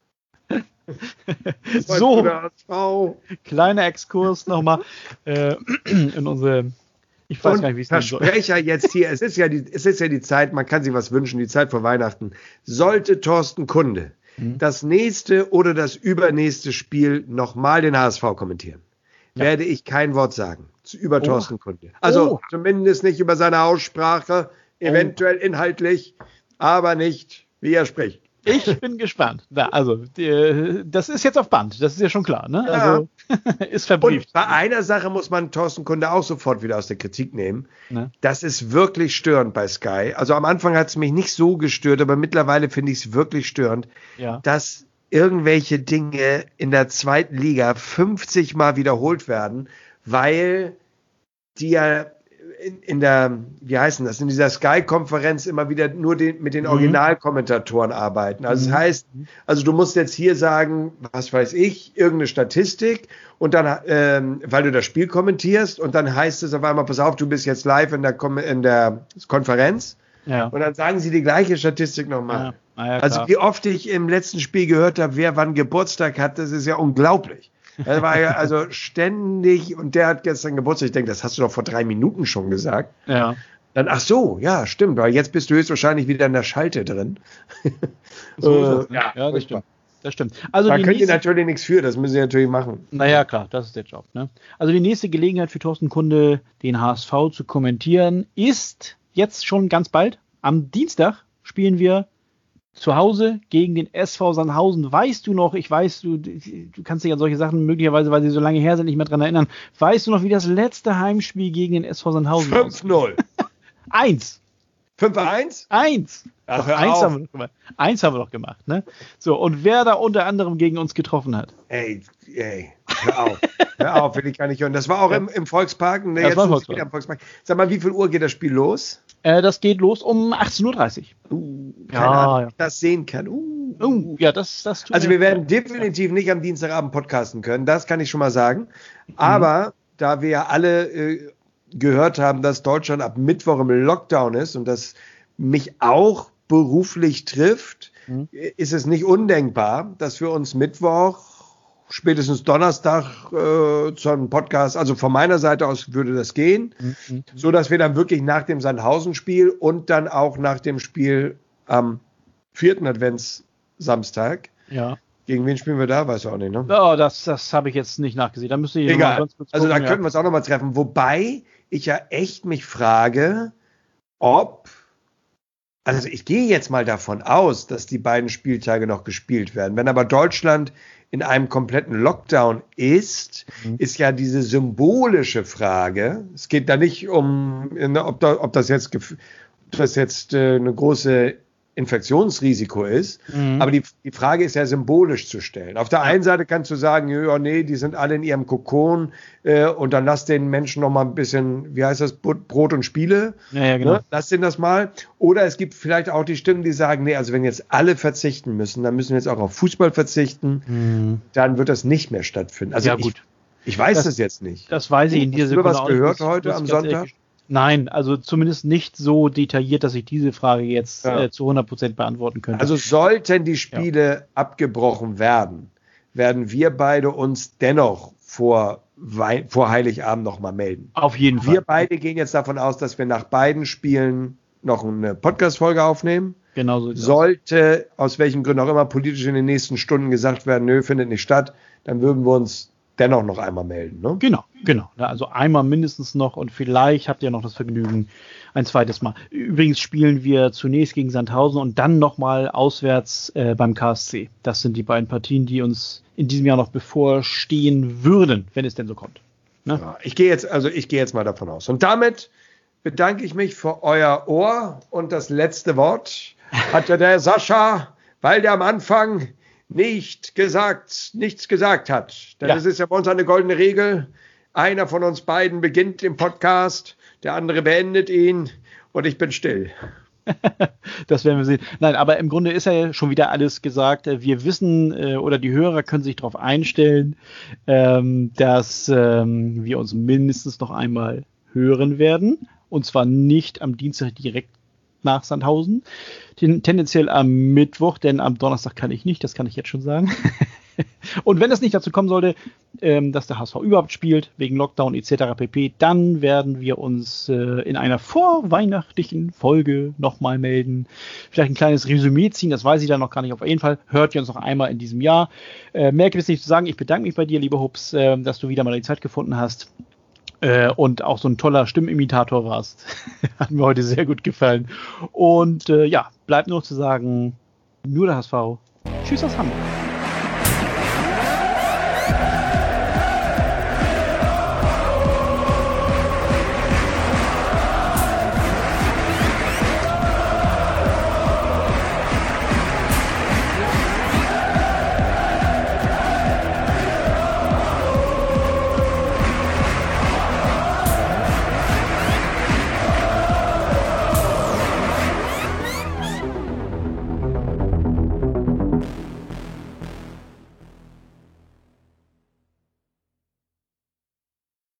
B: So, kleiner Exkurs nochmal in unsere... Ich weiß gar nicht, wie es
A: Versprecher jetzt hier, es ist ja die Zeit, man kann sich was wünschen, die Zeit vor Weihnachten. Sollte Thorsten Kunde das nächste oder das übernächste Spiel nochmal den HSV kommentieren, werde ich kein Wort sagen über Thorsten Kunde. Also zumindest nicht über seine Aussprache, eventuell inhaltlich, aber nicht, wie er spricht.
B: Ich bin gespannt. Das ist jetzt auf Band, das ist ja schon klar. Ne?
A: Ja.
B: Also ist verbrieft.
A: Und bei einer Sache muss man Thorsten Kunde auch sofort wieder aus der Kritik nehmen. Ne? Das ist wirklich störend bei Sky. Also am Anfang hat es mich nicht so gestört, aber mittlerweile finde ich es wirklich störend, dass irgendwelche Dinge in der 2. Liga 50 Mal wiederholt werden, weil die ja in der, wie heißen das, in dieser Sky-Konferenz immer wieder nur mit den Originalkommentatoren arbeiten. Also das heißt, also du musst jetzt hier sagen, was weiß ich, irgendeine Statistik und dann, weil du das Spiel kommentierst und dann heißt es auf einmal, pass auf, du bist jetzt live in der Konferenz und dann sagen sie die gleiche Statistik nochmal. Ja, also wie oft ich im letzten Spiel gehört habe, wer wann Geburtstag hat, das ist ja unglaublich. Er war ja also ständig und der hat gestern Geburtstag. Ich denke, das hast du doch vor 3 Minuten schon gesagt.
B: Ja.
A: Dann, ach so, ja, stimmt, weil jetzt bist du höchstwahrscheinlich wieder in der Schalte drin.
B: So ja, das stimmt. Das stimmt. Also
A: da könnt ihr natürlich nichts für, das müssen sie natürlich machen.
B: Naja, klar, das ist der Job. Ne? Also die nächste Gelegenheit für Thorsten Kunde, den HSV zu kommentieren, ist jetzt schon ganz bald. Am Dienstag spielen wir zu Hause gegen den SV Sandhausen. Weißt du noch, ich weiß, du kannst dich an solche Sachen möglicherweise, weil sie so lange her sind, nicht mehr dran erinnern. Weißt du noch, wie das letzte Heimspiel gegen den SV Sandhausen
A: 5-0.
B: 1.
A: 5-1?
B: 1.
A: Ach,
B: Eins haben wir noch gemacht. 1 haben wir noch gemacht, ne? So, und wer da unter anderem gegen uns getroffen hat.
A: Ey, hör auf. Hör auf, will ich gar nicht hören. Das war auch im Volkspark. Ne,
B: das war Volkspark.
A: Wieder im Volkspark. Sag mal, wie viel Uhr geht das Spiel los?
B: Das geht los um 18.30 Uhr.
A: Keine Ahnung, ob ich das sehen kann.
B: Ja, das tut
A: Also wir werden definitiv nicht am Dienstagabend podcasten können, das kann ich schon mal sagen. Aber da wir ja alle gehört haben, dass Deutschland ab Mittwoch im Lockdown ist und das mich auch beruflich trifft, ist es nicht undenkbar, dass wir uns Mittwoch, spätestens Donnerstag zu einem Podcast, also von meiner Seite aus würde das gehen, so dass wir dann wirklich nach dem Sandhausen-Spiel und dann auch nach dem Spiel am 4. Adventssamstag.
B: Ja.
A: Gegen wen spielen wir da? Weiß ich auch nicht, ne?
B: Oh, das habe ich jetzt nicht nachgesehen. Da müsste ich
A: Egal.
B: Ganz kurz
A: also da
B: gucken,
A: könnten wir uns auch nochmal treffen. Wobei ich ja echt mich frage, ob, also ich gehe jetzt mal davon aus, dass die beiden Spieltage noch gespielt werden. Wenn aber Deutschland in einem kompletten Lockdown ist, ist ja diese symbolische Frage, es geht da nicht um, ob das jetzt eine große Infektionsrisiko ist, aber die Frage ist ja symbolisch zu stellen. Auf der einen Seite kannst du sagen, ja, nee, die sind alle in ihrem Kokon und dann lass den Menschen noch mal ein bisschen, wie heißt das, Brot und Spiele,
B: ja, genau.
A: Ne? Lass denen das mal. Oder es gibt vielleicht auch die Stimmen, die sagen, nee, also wenn jetzt alle verzichten müssen, dann müssen wir jetzt auch auf Fußball verzichten, dann wird das nicht mehr stattfinden. Also
B: ja, gut.
A: Ich weiß das jetzt nicht.
B: Das weiß ich in dieser
A: Sekunde. Hast du
B: was
A: gehört heute am Sonntag?
B: Nein, also zumindest nicht so detailliert, dass ich diese Frage jetzt zu 100% beantworten könnte.
A: Also sollten die Spiele abgebrochen werden, werden wir beide uns dennoch vor Heiligabend nochmal melden.
B: Auf jeden Fall.
A: Wir beide gehen jetzt davon aus, dass wir nach beiden Spielen noch eine Podcast-Folge aufnehmen.
B: Genau so.
A: Sollte, aus welchen Gründen auch immer, politisch in den nächsten Stunden gesagt werden, nö, findet nicht statt, dann würden wir uns dennoch noch einmal melden. Ne?
B: Genau. Also einmal mindestens noch und vielleicht habt ihr noch das Vergnügen ein zweites Mal. Übrigens spielen wir zunächst gegen Sandhausen und dann nochmal auswärts beim KSC. Das sind die beiden Partien, die uns in diesem Jahr noch bevorstehen würden, wenn es denn so kommt. Ne?
A: Ja, ich gehe jetzt mal davon aus. Und damit bedanke ich mich für euer Ohr und das letzte Wort hatte der Sascha, weil der am Anfang nichts gesagt hat. Denn es ist ja bei uns eine goldene Regel. Einer von uns beiden beginnt den Podcast, der andere beendet ihn und ich bin still.
B: Das werden wir sehen. Nein, aber im Grunde ist ja schon wieder alles gesagt. Wir wissen oder die Hörer können sich darauf einstellen, dass wir uns mindestens noch einmal hören werden. Und zwar nicht am Dienstag direkt nach Sandhausen. Tendenziell am Mittwoch, denn am Donnerstag kann ich nicht, das kann ich jetzt schon sagen. Und wenn es nicht dazu kommen sollte, dass der HSV überhaupt spielt, wegen Lockdown etc. pp., dann werden wir uns in einer vorweihnachtlichen Folge nochmal melden. Vielleicht ein kleines Resümee ziehen, das weiß ich dann noch gar nicht. Auf jeden Fall hört ihr uns noch einmal in diesem Jahr. Mehr gibt es nicht zu sagen. Ich bedanke mich bei dir, lieber Hups, dass du wieder mal die Zeit gefunden hast. Und auch so ein toller Stimmimitator warst. Hat mir heute sehr gut gefallen. Und bleibt nur zu sagen, nur der HSV. Tschüss aus Hamburg.